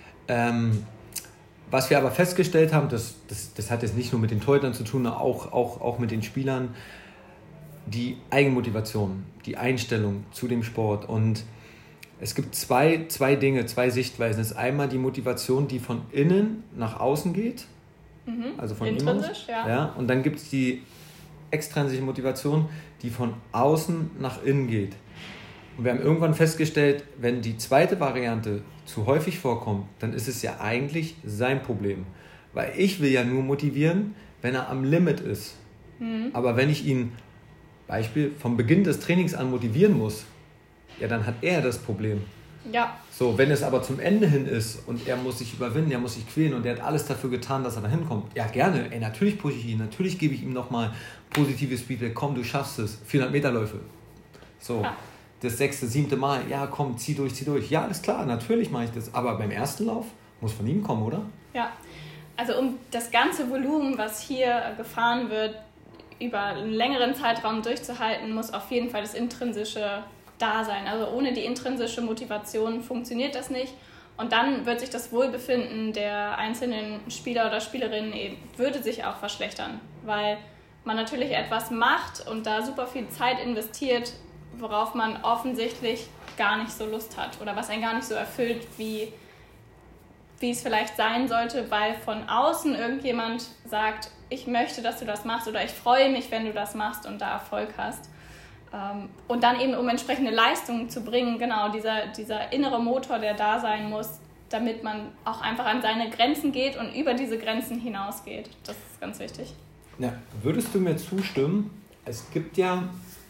Was wir aber festgestellt haben, das hat jetzt nicht nur mit den Torhütern zu tun, auch mit den Spielern, die Eigenmotivation, die Einstellung zu dem Sport. Und es gibt zwei Dinge, zwei Sichtweisen. Das ist einmal die Motivation, die von innen nach außen geht. Also von intrinsisch, ja. Und dann gibt es die extrinsische Motivation, die von außen nach innen geht. Und wir haben irgendwann festgestellt, wenn die zweite Variante zu häufig vorkommt, dann ist es ja eigentlich sein Problem. Weil ich will ja nur motivieren, wenn er am Limit ist. Aber wenn ich ihn, Beispiel, vom Beginn des Trainings an motivieren muss, ja, dann hat er das Problem. Ja. So, wenn es aber zum Ende hin ist und er muss sich überwinden, er muss sich quälen und er hat alles dafür getan, dass er da hinkommt, ja gerne, natürlich pushe ich ihn, natürlich gebe ich ihm nochmal positives Feedback, komm, du schaffst es, 400 Meter Läufe. So, das 6., 7. Mal, ja komm, zieh durch. Ja, alles klar, natürlich mache ich das, aber beim ersten Lauf muss von ihm kommen, oder? Ja, also um das ganze Volumen, was hier gefahren wird, über einen längeren Zeitraum durchzuhalten, muss auf jeden Fall das intrinsische da sein. Also ohne die intrinsische Motivation funktioniert das nicht. Und dann wird sich das Wohlbefinden der einzelnen Spieler oder Spielerinnen würde sich auch verschlechtern, weil man natürlich etwas macht und da super viel Zeit investiert, worauf man offensichtlich gar nicht so Lust hat oder was einen gar nicht so erfüllt, wie es vielleicht sein sollte, weil von außen irgendjemand sagt, ich möchte, dass du das machst oder ich freue mich, wenn du das machst und da Erfolg hast. Und dann eben, um entsprechende Leistungen zu bringen, genau, dieser innere Motor, der da sein muss, damit man auch einfach an seine Grenzen geht und über diese Grenzen hinausgeht. Das ist ganz wichtig. Ja, würdest du mir zustimmen, es gibt ja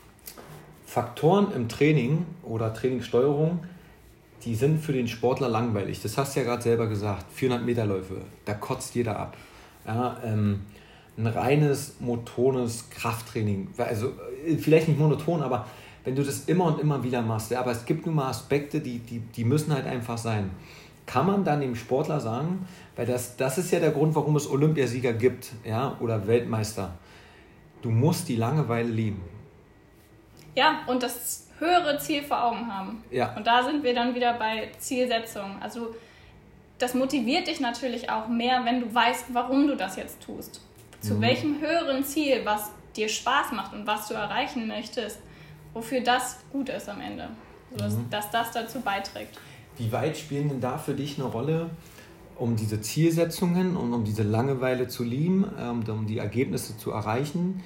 Faktoren im Training oder Trainingssteuerung, die sind für den Sportler langweilig. Das hast du ja gerade selber gesagt, 400 Meter Läufe, da kotzt jeder ab. Ja, ein reines, monotones Krafttraining. Also vielleicht nicht monoton, aber wenn du das immer und immer wieder machst. Ja, aber es gibt nun mal Aspekte, die müssen halt einfach sein. Kann man dann dem Sportler sagen, weil das ist ja der Grund, warum es Olympiasieger gibt, ja, oder Weltmeister. Du musst die Langeweile lieben. Ja, und das höhere Ziel vor Augen haben. Ja. Und da sind wir dann wieder bei Zielsetzung. Also das motiviert dich natürlich auch mehr, wenn du weißt, warum du das jetzt tust. Zu welchem höheren Ziel, was dir Spaß macht und was du erreichen möchtest, wofür das gut ist am Ende. Dass das dazu beiträgt. Wie weit spielen denn da für dich eine Rolle, um diese Zielsetzungen und um diese Langeweile zu lieben, um die Ergebnisse zu erreichen,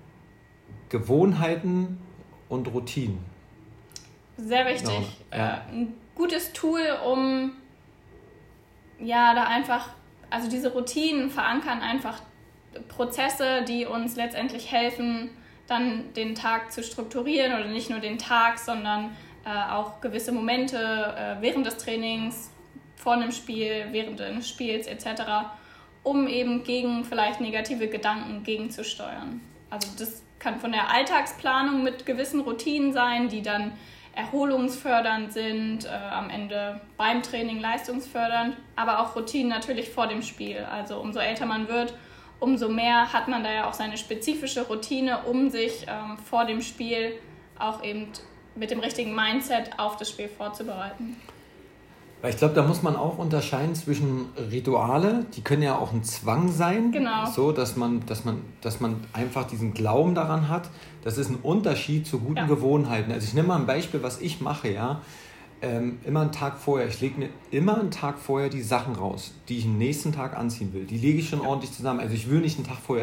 Gewohnheiten und Routinen? Sehr wichtig. Ja. Ein gutes Tool, um da einfach, also diese Routinen verankern einfach Prozesse, die uns letztendlich helfen, dann den Tag zu strukturieren oder nicht nur den Tag, sondern auch gewisse Momente während des Trainings, vor einem Spiel, während eines Spiels etc., um eben gegen vielleicht negative Gedanken gegenzusteuern. Also das kann von der Alltagsplanung mit gewissen Routinen sein, die dann erholungsfördernd sind, am Ende beim Training leistungsfördernd, aber auch Routinen natürlich vor dem Spiel. Also umso älter man wird, umso mehr hat man da ja auch seine spezifische Routine, um sich vor dem Spiel auch eben mit dem richtigen Mindset auf das Spiel vorzubereiten. Weil ich glaube, da muss man auch unterscheiden zwischen Rituale, die können ja auch ein Zwang sein, genau. So, dass man einfach diesen Glauben daran hat. Das ist ein Unterschied zu guten Gewohnheiten. Also ich nehme mal ein Beispiel, was ich mache, ja. Immer einen Tag vorher, ich lege mir immer einen Tag vorher die Sachen raus, die ich am nächsten Tag anziehen will. Die lege ich schon ordentlich zusammen. Also ich will nicht einen Tag vorher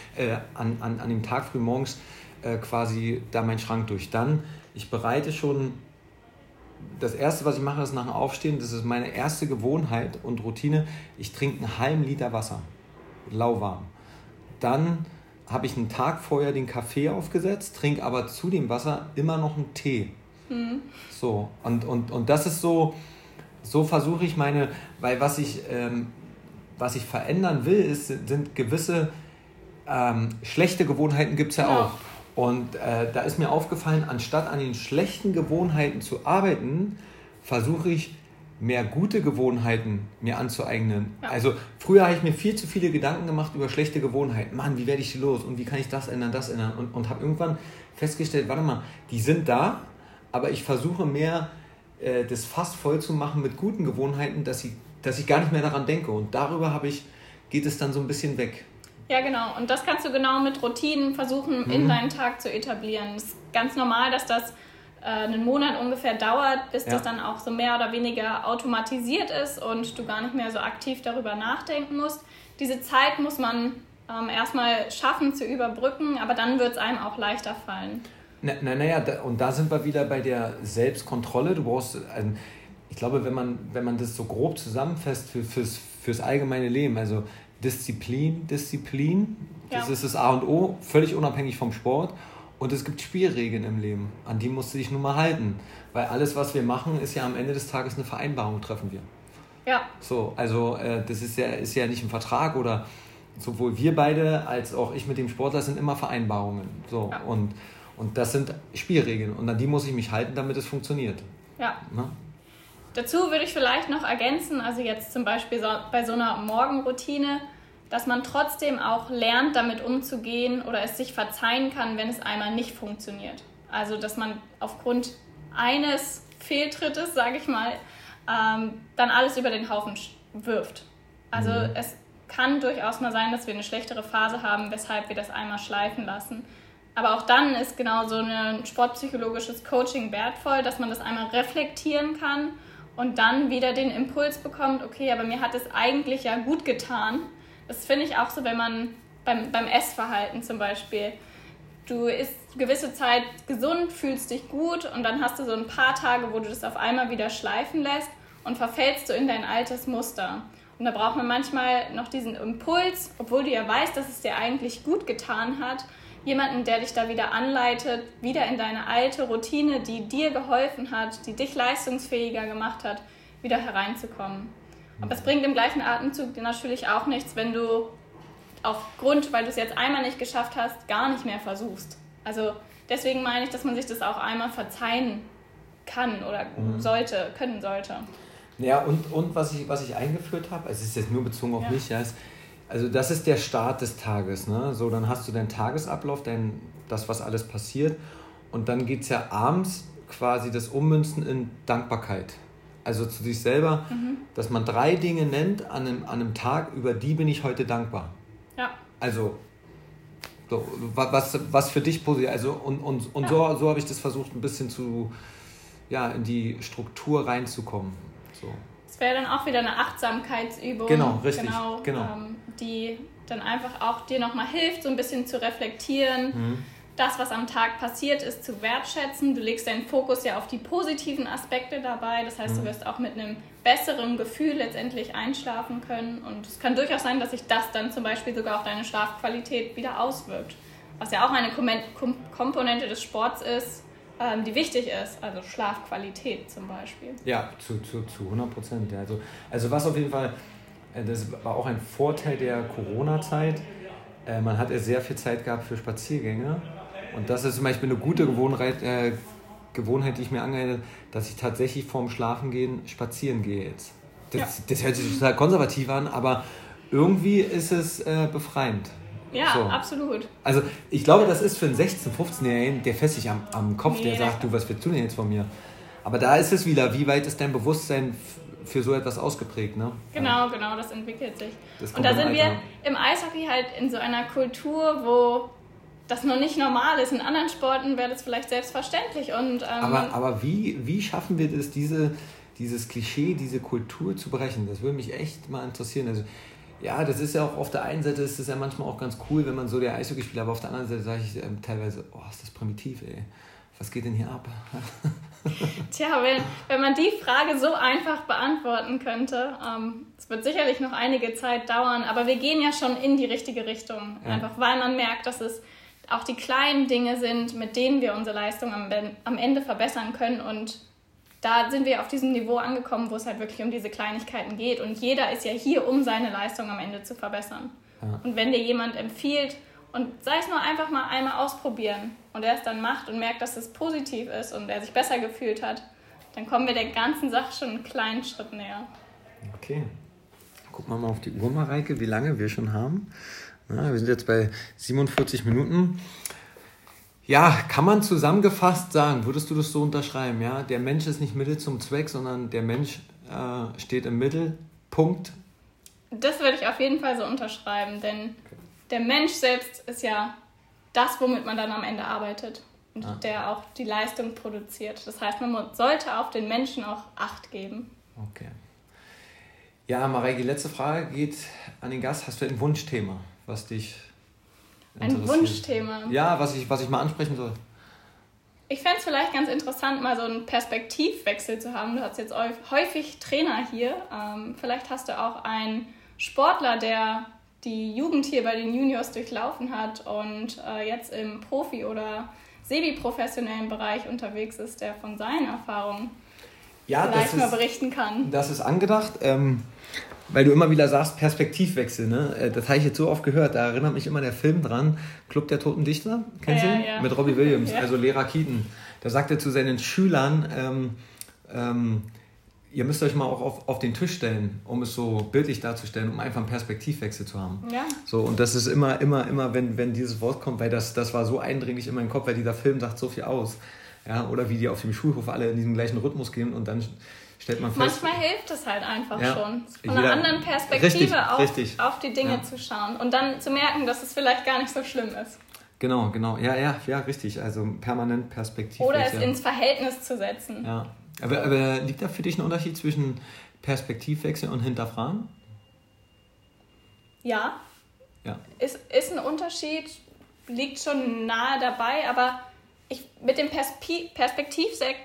an dem Tag früh morgens quasi da meinen Schrank durch. Dann, ich bereite schon, das Erste, was ich mache, ist nach dem Aufstehen, das ist meine erste Gewohnheit und Routine, ich trinke einen halben Liter Wasser, lauwarm. Dann habe ich einen Tag vorher den Kaffee aufgesetzt, trinke aber zu dem Wasser immer noch einen Tee. So, und das ist so versuche ich weil was ich verändern will, sind gewisse schlechte Gewohnheiten gibt es ja auch. Und da ist mir aufgefallen, anstatt an den schlechten Gewohnheiten zu arbeiten, versuche ich mehr gute Gewohnheiten mir anzueignen. Ja. Also früher habe ich mir viel zu viele Gedanken gemacht über schlechte Gewohnheiten. Mann, wie werde ich die los und wie kann ich das ändern und habe irgendwann festgestellt, warte mal, die sind da, aber ich versuche mehr das Fass voll zu machen mit guten Gewohnheiten, dass ich gar nicht mehr daran denke. Und darüber geht es dann so ein bisschen weg. Ja, genau. Und das kannst du genau mit Routinen versuchen, in deinen Tag zu etablieren. Es ist ganz normal, dass das einen Monat ungefähr dauert, bis das dann auch so mehr oder weniger automatisiert ist und du gar nicht mehr so aktiv darüber nachdenken musst. Diese Zeit muss man erstmal schaffen zu überbrücken, aber dann wird es einem auch leichter fallen. Und da sind wir wieder bei der Selbstkontrolle. Du brauchst, ich glaube, wenn man das so grob zusammenfasst fürs allgemeine Leben, also Disziplin, das ist das A und O, völlig unabhängig vom Sport. Und es gibt Spielregeln im Leben, an die musst du dich nun mal halten. Weil alles, was wir machen, ist ja am Ende des Tages eine Vereinbarung, treffen wir. Ja. So, also das ist ja nicht ein Vertrag oder sowohl wir beide als auch ich mit dem Sportler sind immer Vereinbarungen. So, ja. Und das sind Spielregeln und an die muss ich mich halten, damit es funktioniert. Ja. Na? Dazu würde ich vielleicht noch ergänzen, also jetzt zum Beispiel bei so einer Morgenroutine, dass man trotzdem auch lernt, damit umzugehen oder es sich verzeihen kann, wenn es einmal nicht funktioniert. Also dass man aufgrund eines Fehltrittes, sage ich mal, dann alles über den Haufen wirft. Also es kann durchaus mal sein, dass wir eine schlechtere Phase haben, weshalb wir das einmal schleifen lassen. Aber auch dann ist genau so ein sportpsychologisches Coaching wertvoll, dass man das einmal reflektieren kann und dann wieder den Impuls bekommt, okay, aber mir hat es eigentlich ja gut getan. Das finde ich auch so, wenn man beim Essverhalten zum Beispiel, du isst gewisse Zeit gesund, fühlst dich gut und dann hast du so ein paar Tage, wo du das auf einmal wieder schleifen lässt und verfällst du in dein altes Muster. Und da braucht man manchmal noch diesen Impuls, obwohl du ja weißt, dass es dir eigentlich gut getan hat, jemanden, der dich da wieder anleitet, wieder in deine alte Routine, die dir geholfen hat, die dich leistungsfähiger gemacht hat, wieder hereinzukommen. Aber es bringt im gleichen Atemzug dir natürlich auch nichts, wenn du weil du es jetzt einmal nicht geschafft hast, gar nicht mehr versuchst. Also deswegen meine ich, dass man sich das auch einmal verzeihen kann oder können sollte. Ja, und was ich eingeführt habe, also es ist jetzt nur bezogen auf mich, also das ist der Start des Tages, ne? So, dann hast du deinen Tagesablauf, das, was alles passiert. Und dann geht es ja abends quasi das Ummünzen in Dankbarkeit. Also zu sich selber, dass man 3 Dinge nennt an einem Tag, über die bin ich heute dankbar. Ja. Also, so, was für dich positiv, also und so habe ich das versucht, ein bisschen in die Struktur reinzukommen. So. Das wäre dann auch wieder eine Achtsamkeitsübung. Genau, richtig. Genau. Die dann einfach auch dir nochmal hilft, so ein bisschen zu reflektieren, das, was am Tag passiert ist, zu wertschätzen. Du legst deinen Fokus ja auf die positiven Aspekte dabei. Das heißt, du wirst auch mit einem besseren Gefühl letztendlich einschlafen können. Und es kann durchaus sein, dass sich das dann zum Beispiel sogar auf deine Schlafqualität wieder auswirkt. Was ja auch eine Komponente des Sports ist, die wichtig ist. Also Schlafqualität zum Beispiel. Ja, zu 100%. Ja. Also was auf jeden Fall, das war auch ein Vorteil der Corona-Zeit. Man hat ja sehr viel Zeit gehabt für Spaziergänge. Und das ist zum Beispiel eine gute Gewohnheit, die ich mir angeeignet habe, dass ich tatsächlich vorm Schlafengehen spazieren gehe jetzt. Das hört sich total konservativ an, aber irgendwie ist es befreiend. Ja, so. Absolut. Also ich glaube, das ist für einen 16-, 15-Jährigen, der fest sich am Kopf, der sagt, du, was willst du denn jetzt von mir? Aber da ist es wieder, wie weit ist dein Bewusstsein für so etwas ausgeprägt, ne? Genau, das entwickelt sich. Und da sind wir im Eishockey halt in so einer Kultur, wo das noch nicht normal ist. In anderen Sporten wäre das vielleicht selbstverständlich. Und, aber wie schaffen wir das, dieses Klischee, diese Kultur zu brechen? Das würde mich echt mal interessieren. Also, ja, das ist ja auch auf der einen Seite ist das ja manchmal auch ganz cool, wenn man so der Eishockey spielt, aber auf der anderen Seite sage ich teilweise, oh, ist das primitiv, ey. Was geht denn hier ab? Tja, wenn man die Frage so einfach beantworten könnte, es wird sicherlich noch einige Zeit dauern, aber wir gehen ja schon in die richtige Richtung. Ja. Einfach weil man merkt, dass es auch die kleinen Dinge sind, mit denen wir unsere Leistung am Ende verbessern können. Und da sind wir auf diesem Niveau angekommen, wo es halt wirklich um diese Kleinigkeiten geht. Und jeder ist ja hier, um seine Leistung am Ende zu verbessern. Ja. Und wenn dir jemand empfiehlt, und sei es nur einfach mal einmal ausprobieren und er es dann macht und merkt, dass es positiv ist und er sich besser gefühlt hat, dann kommen wir der ganzen Sache schon einen kleinen Schritt näher. Okay. Gucken wir mal auf die Uhr, Mareike, wie lange wir schon haben. Ja, wir sind jetzt bei 47 Minuten. Ja, kann man zusammengefasst sagen, würdest du das so unterschreiben? Ja? Der Mensch ist nicht Mittel zum Zweck, sondern der Mensch steht im Mittelpunkt. Das würde ich auf jeden Fall so unterschreiben, denn der Mensch selbst ist ja das, womit man dann am Ende arbeitet und der auch die Leistung produziert. Das heißt, man sollte auf den Menschen auch Acht geben. Okay. Ja, Mareike, die letzte Frage geht an den Gast. Hast du ein Wunschthema, was dich interessiert? Ein Wunschthema? Ja, was ich mal ansprechen soll. Ich fände es vielleicht ganz interessant, mal so einen Perspektivwechsel zu haben. Du hast jetzt häufig Trainer hier. Vielleicht hast du auch einen Sportler, der die Jugend hier bei den Juniors durchlaufen hat und jetzt im Profi- oder semi-professionellen Bereich unterwegs ist, der von seinen Erfahrungen vielleicht mal berichten kann. Das ist angedacht, weil du immer wieder sagst, Perspektivwechsel. Ne? Das habe ich jetzt so oft gehört, da erinnert mich immer der Film dran, Club der Toten Dichter, kennst du ihn? Ja. Mit Robbie Williams, also Lehrer Keaton. Da sagt er zu seinen Schülern, ihr müsst euch mal auch auf den Tisch stellen, um es so bildlich darzustellen, um einfach einen Perspektivwechsel zu haben. Ja. So, und das ist immer, wenn dieses Wort kommt, weil das war so eindringlich in meinem Kopf, weil dieser Film sagt so viel aus. Ja, oder wie die auf dem Schulhof alle in diesem gleichen Rhythmus gehen und dann stellt man fest... Manchmal hilft es halt einfach schon, von einer anderen Perspektive auf die Dinge zu schauen und dann zu merken, dass es vielleicht gar nicht so schlimm ist. Genau. Ja, richtig. Also permanent Perspektivwechsel. Oder es ins Verhältnis zu setzen. Ja. Aber liegt da für dich ein Unterschied zwischen Perspektivwechsel und Hinterfragen? Ja. Ist ein Unterschied, liegt schon nahe dabei, aber mit dem Perspektivwechsel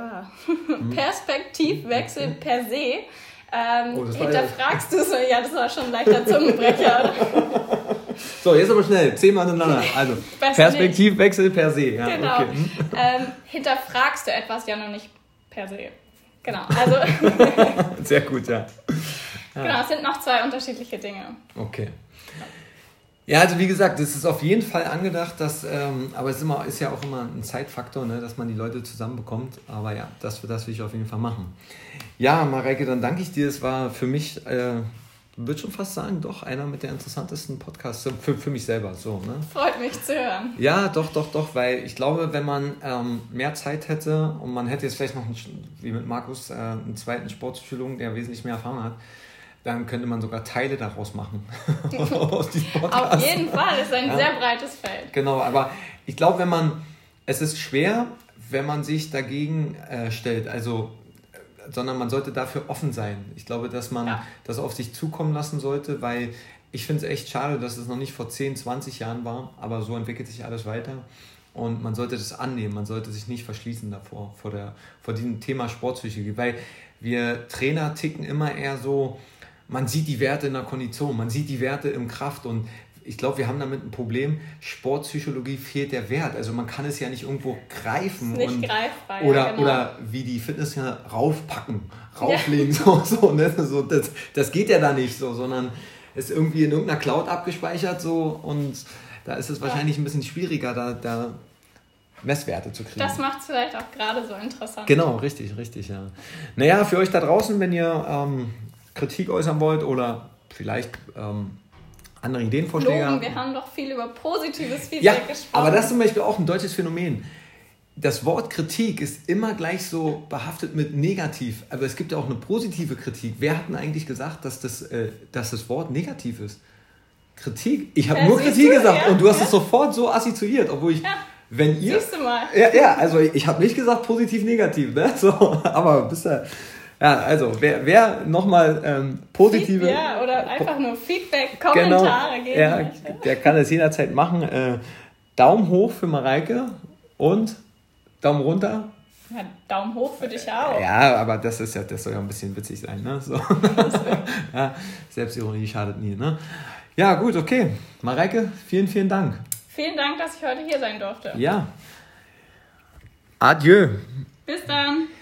per se hinterfragst du so, ja, das war schon ein leichter Zungenbrecher. So, jetzt aber schnell, 10-mal hintereinander. Also, Perspektivwechsel per se. Ja, genau. Okay. Hinterfragst du etwas ja noch nicht per se. Genau, also... Sehr gut, ja. Genau, es sind noch 2 unterschiedliche Dinge. Okay. Ja, also wie gesagt, das ist auf jeden Fall angedacht, aber es ist ja auch immer ein Zeitfaktor, ne, dass man die Leute zusammenbekommt. Aber ja, das will ich auf jeden Fall machen. Ja, Mareike, dann danke ich dir. Es war für mich würde schon fast sagen, doch, einer mit der interessantesten Podcasts für mich selber. So, ne? Freut mich zu hören. Ja, doch, weil ich glaube, wenn man mehr Zeit hätte und man hätte jetzt vielleicht noch, wie mit Markus, einen zweiten Sportpsychologen, der wesentlich mehr Erfahrung hat, dann könnte man sogar Teile daraus machen. Aus diesem Podcast. Auf jeden Fall, es ist ein sehr breites Feld. Genau, aber ich glaube, es ist schwer, wenn man sich dagegen stellt, sondern man sollte dafür offen sein. Ich glaube, dass man das auf sich zukommen lassen sollte, weil ich finde es echt schade, dass es noch nicht vor 10, 20 Jahren war, aber so entwickelt sich alles weiter und man sollte das annehmen, man sollte sich nicht verschließen davor, vor diesem Thema Sportpsychologie, weil wir Trainer ticken immer eher so, man sieht die Werte in der Kondition, man sieht die Werte im Kraft und ich glaube, wir haben damit ein Problem. Sportpsychologie fehlt der Wert. Also man kann es ja nicht irgendwo greifen. Ist nicht greifbar. Oder wie die Fitness ja raufpacken, rauflegen. Ne? Das geht ja da nicht so, sondern ist irgendwie in irgendeiner Cloud abgespeichert so und da ist es wahrscheinlich ein bisschen schwieriger, da Messwerte zu kriegen. Das macht es vielleicht auch gerade so interessant. Genau, richtig, ja. Naja, für euch da draußen, wenn ihr Kritik äußern wollt oder vielleicht andere Ideenvorschläge. Wir haben doch viel über positives Feedback gesprochen. Aber das ist zum Beispiel auch ein deutsches Phänomen. Das Wort Kritik ist immer gleich so behaftet mit negativ, aber es gibt ja auch eine positive Kritik. Wer hat denn eigentlich gesagt, dass das Wort negativ ist? Kritik? Ich habe nur Kritik gesagt und du hast es sofort so assoziiert, obwohl ich... Wenn ihr, siehst du mal. Ja, also ich habe nicht gesagt positiv, negativ, ne? So, aber bisher... Ja, also wer nochmal positive... Ja, oder einfach nur Feedback, Kommentare geben möchte. Der kann es jederzeit machen. Daumen hoch für Mareike und Daumen runter. Ja, Daumen hoch für dich auch. Ja, aber das soll ja ein bisschen witzig sein, ne? So. Ja, Selbstironie schadet nie, ne? Ja, gut, okay. Mareike, vielen, vielen Dank. Vielen Dank, dass ich heute hier sein durfte. Ja. Adieu. Bis dann.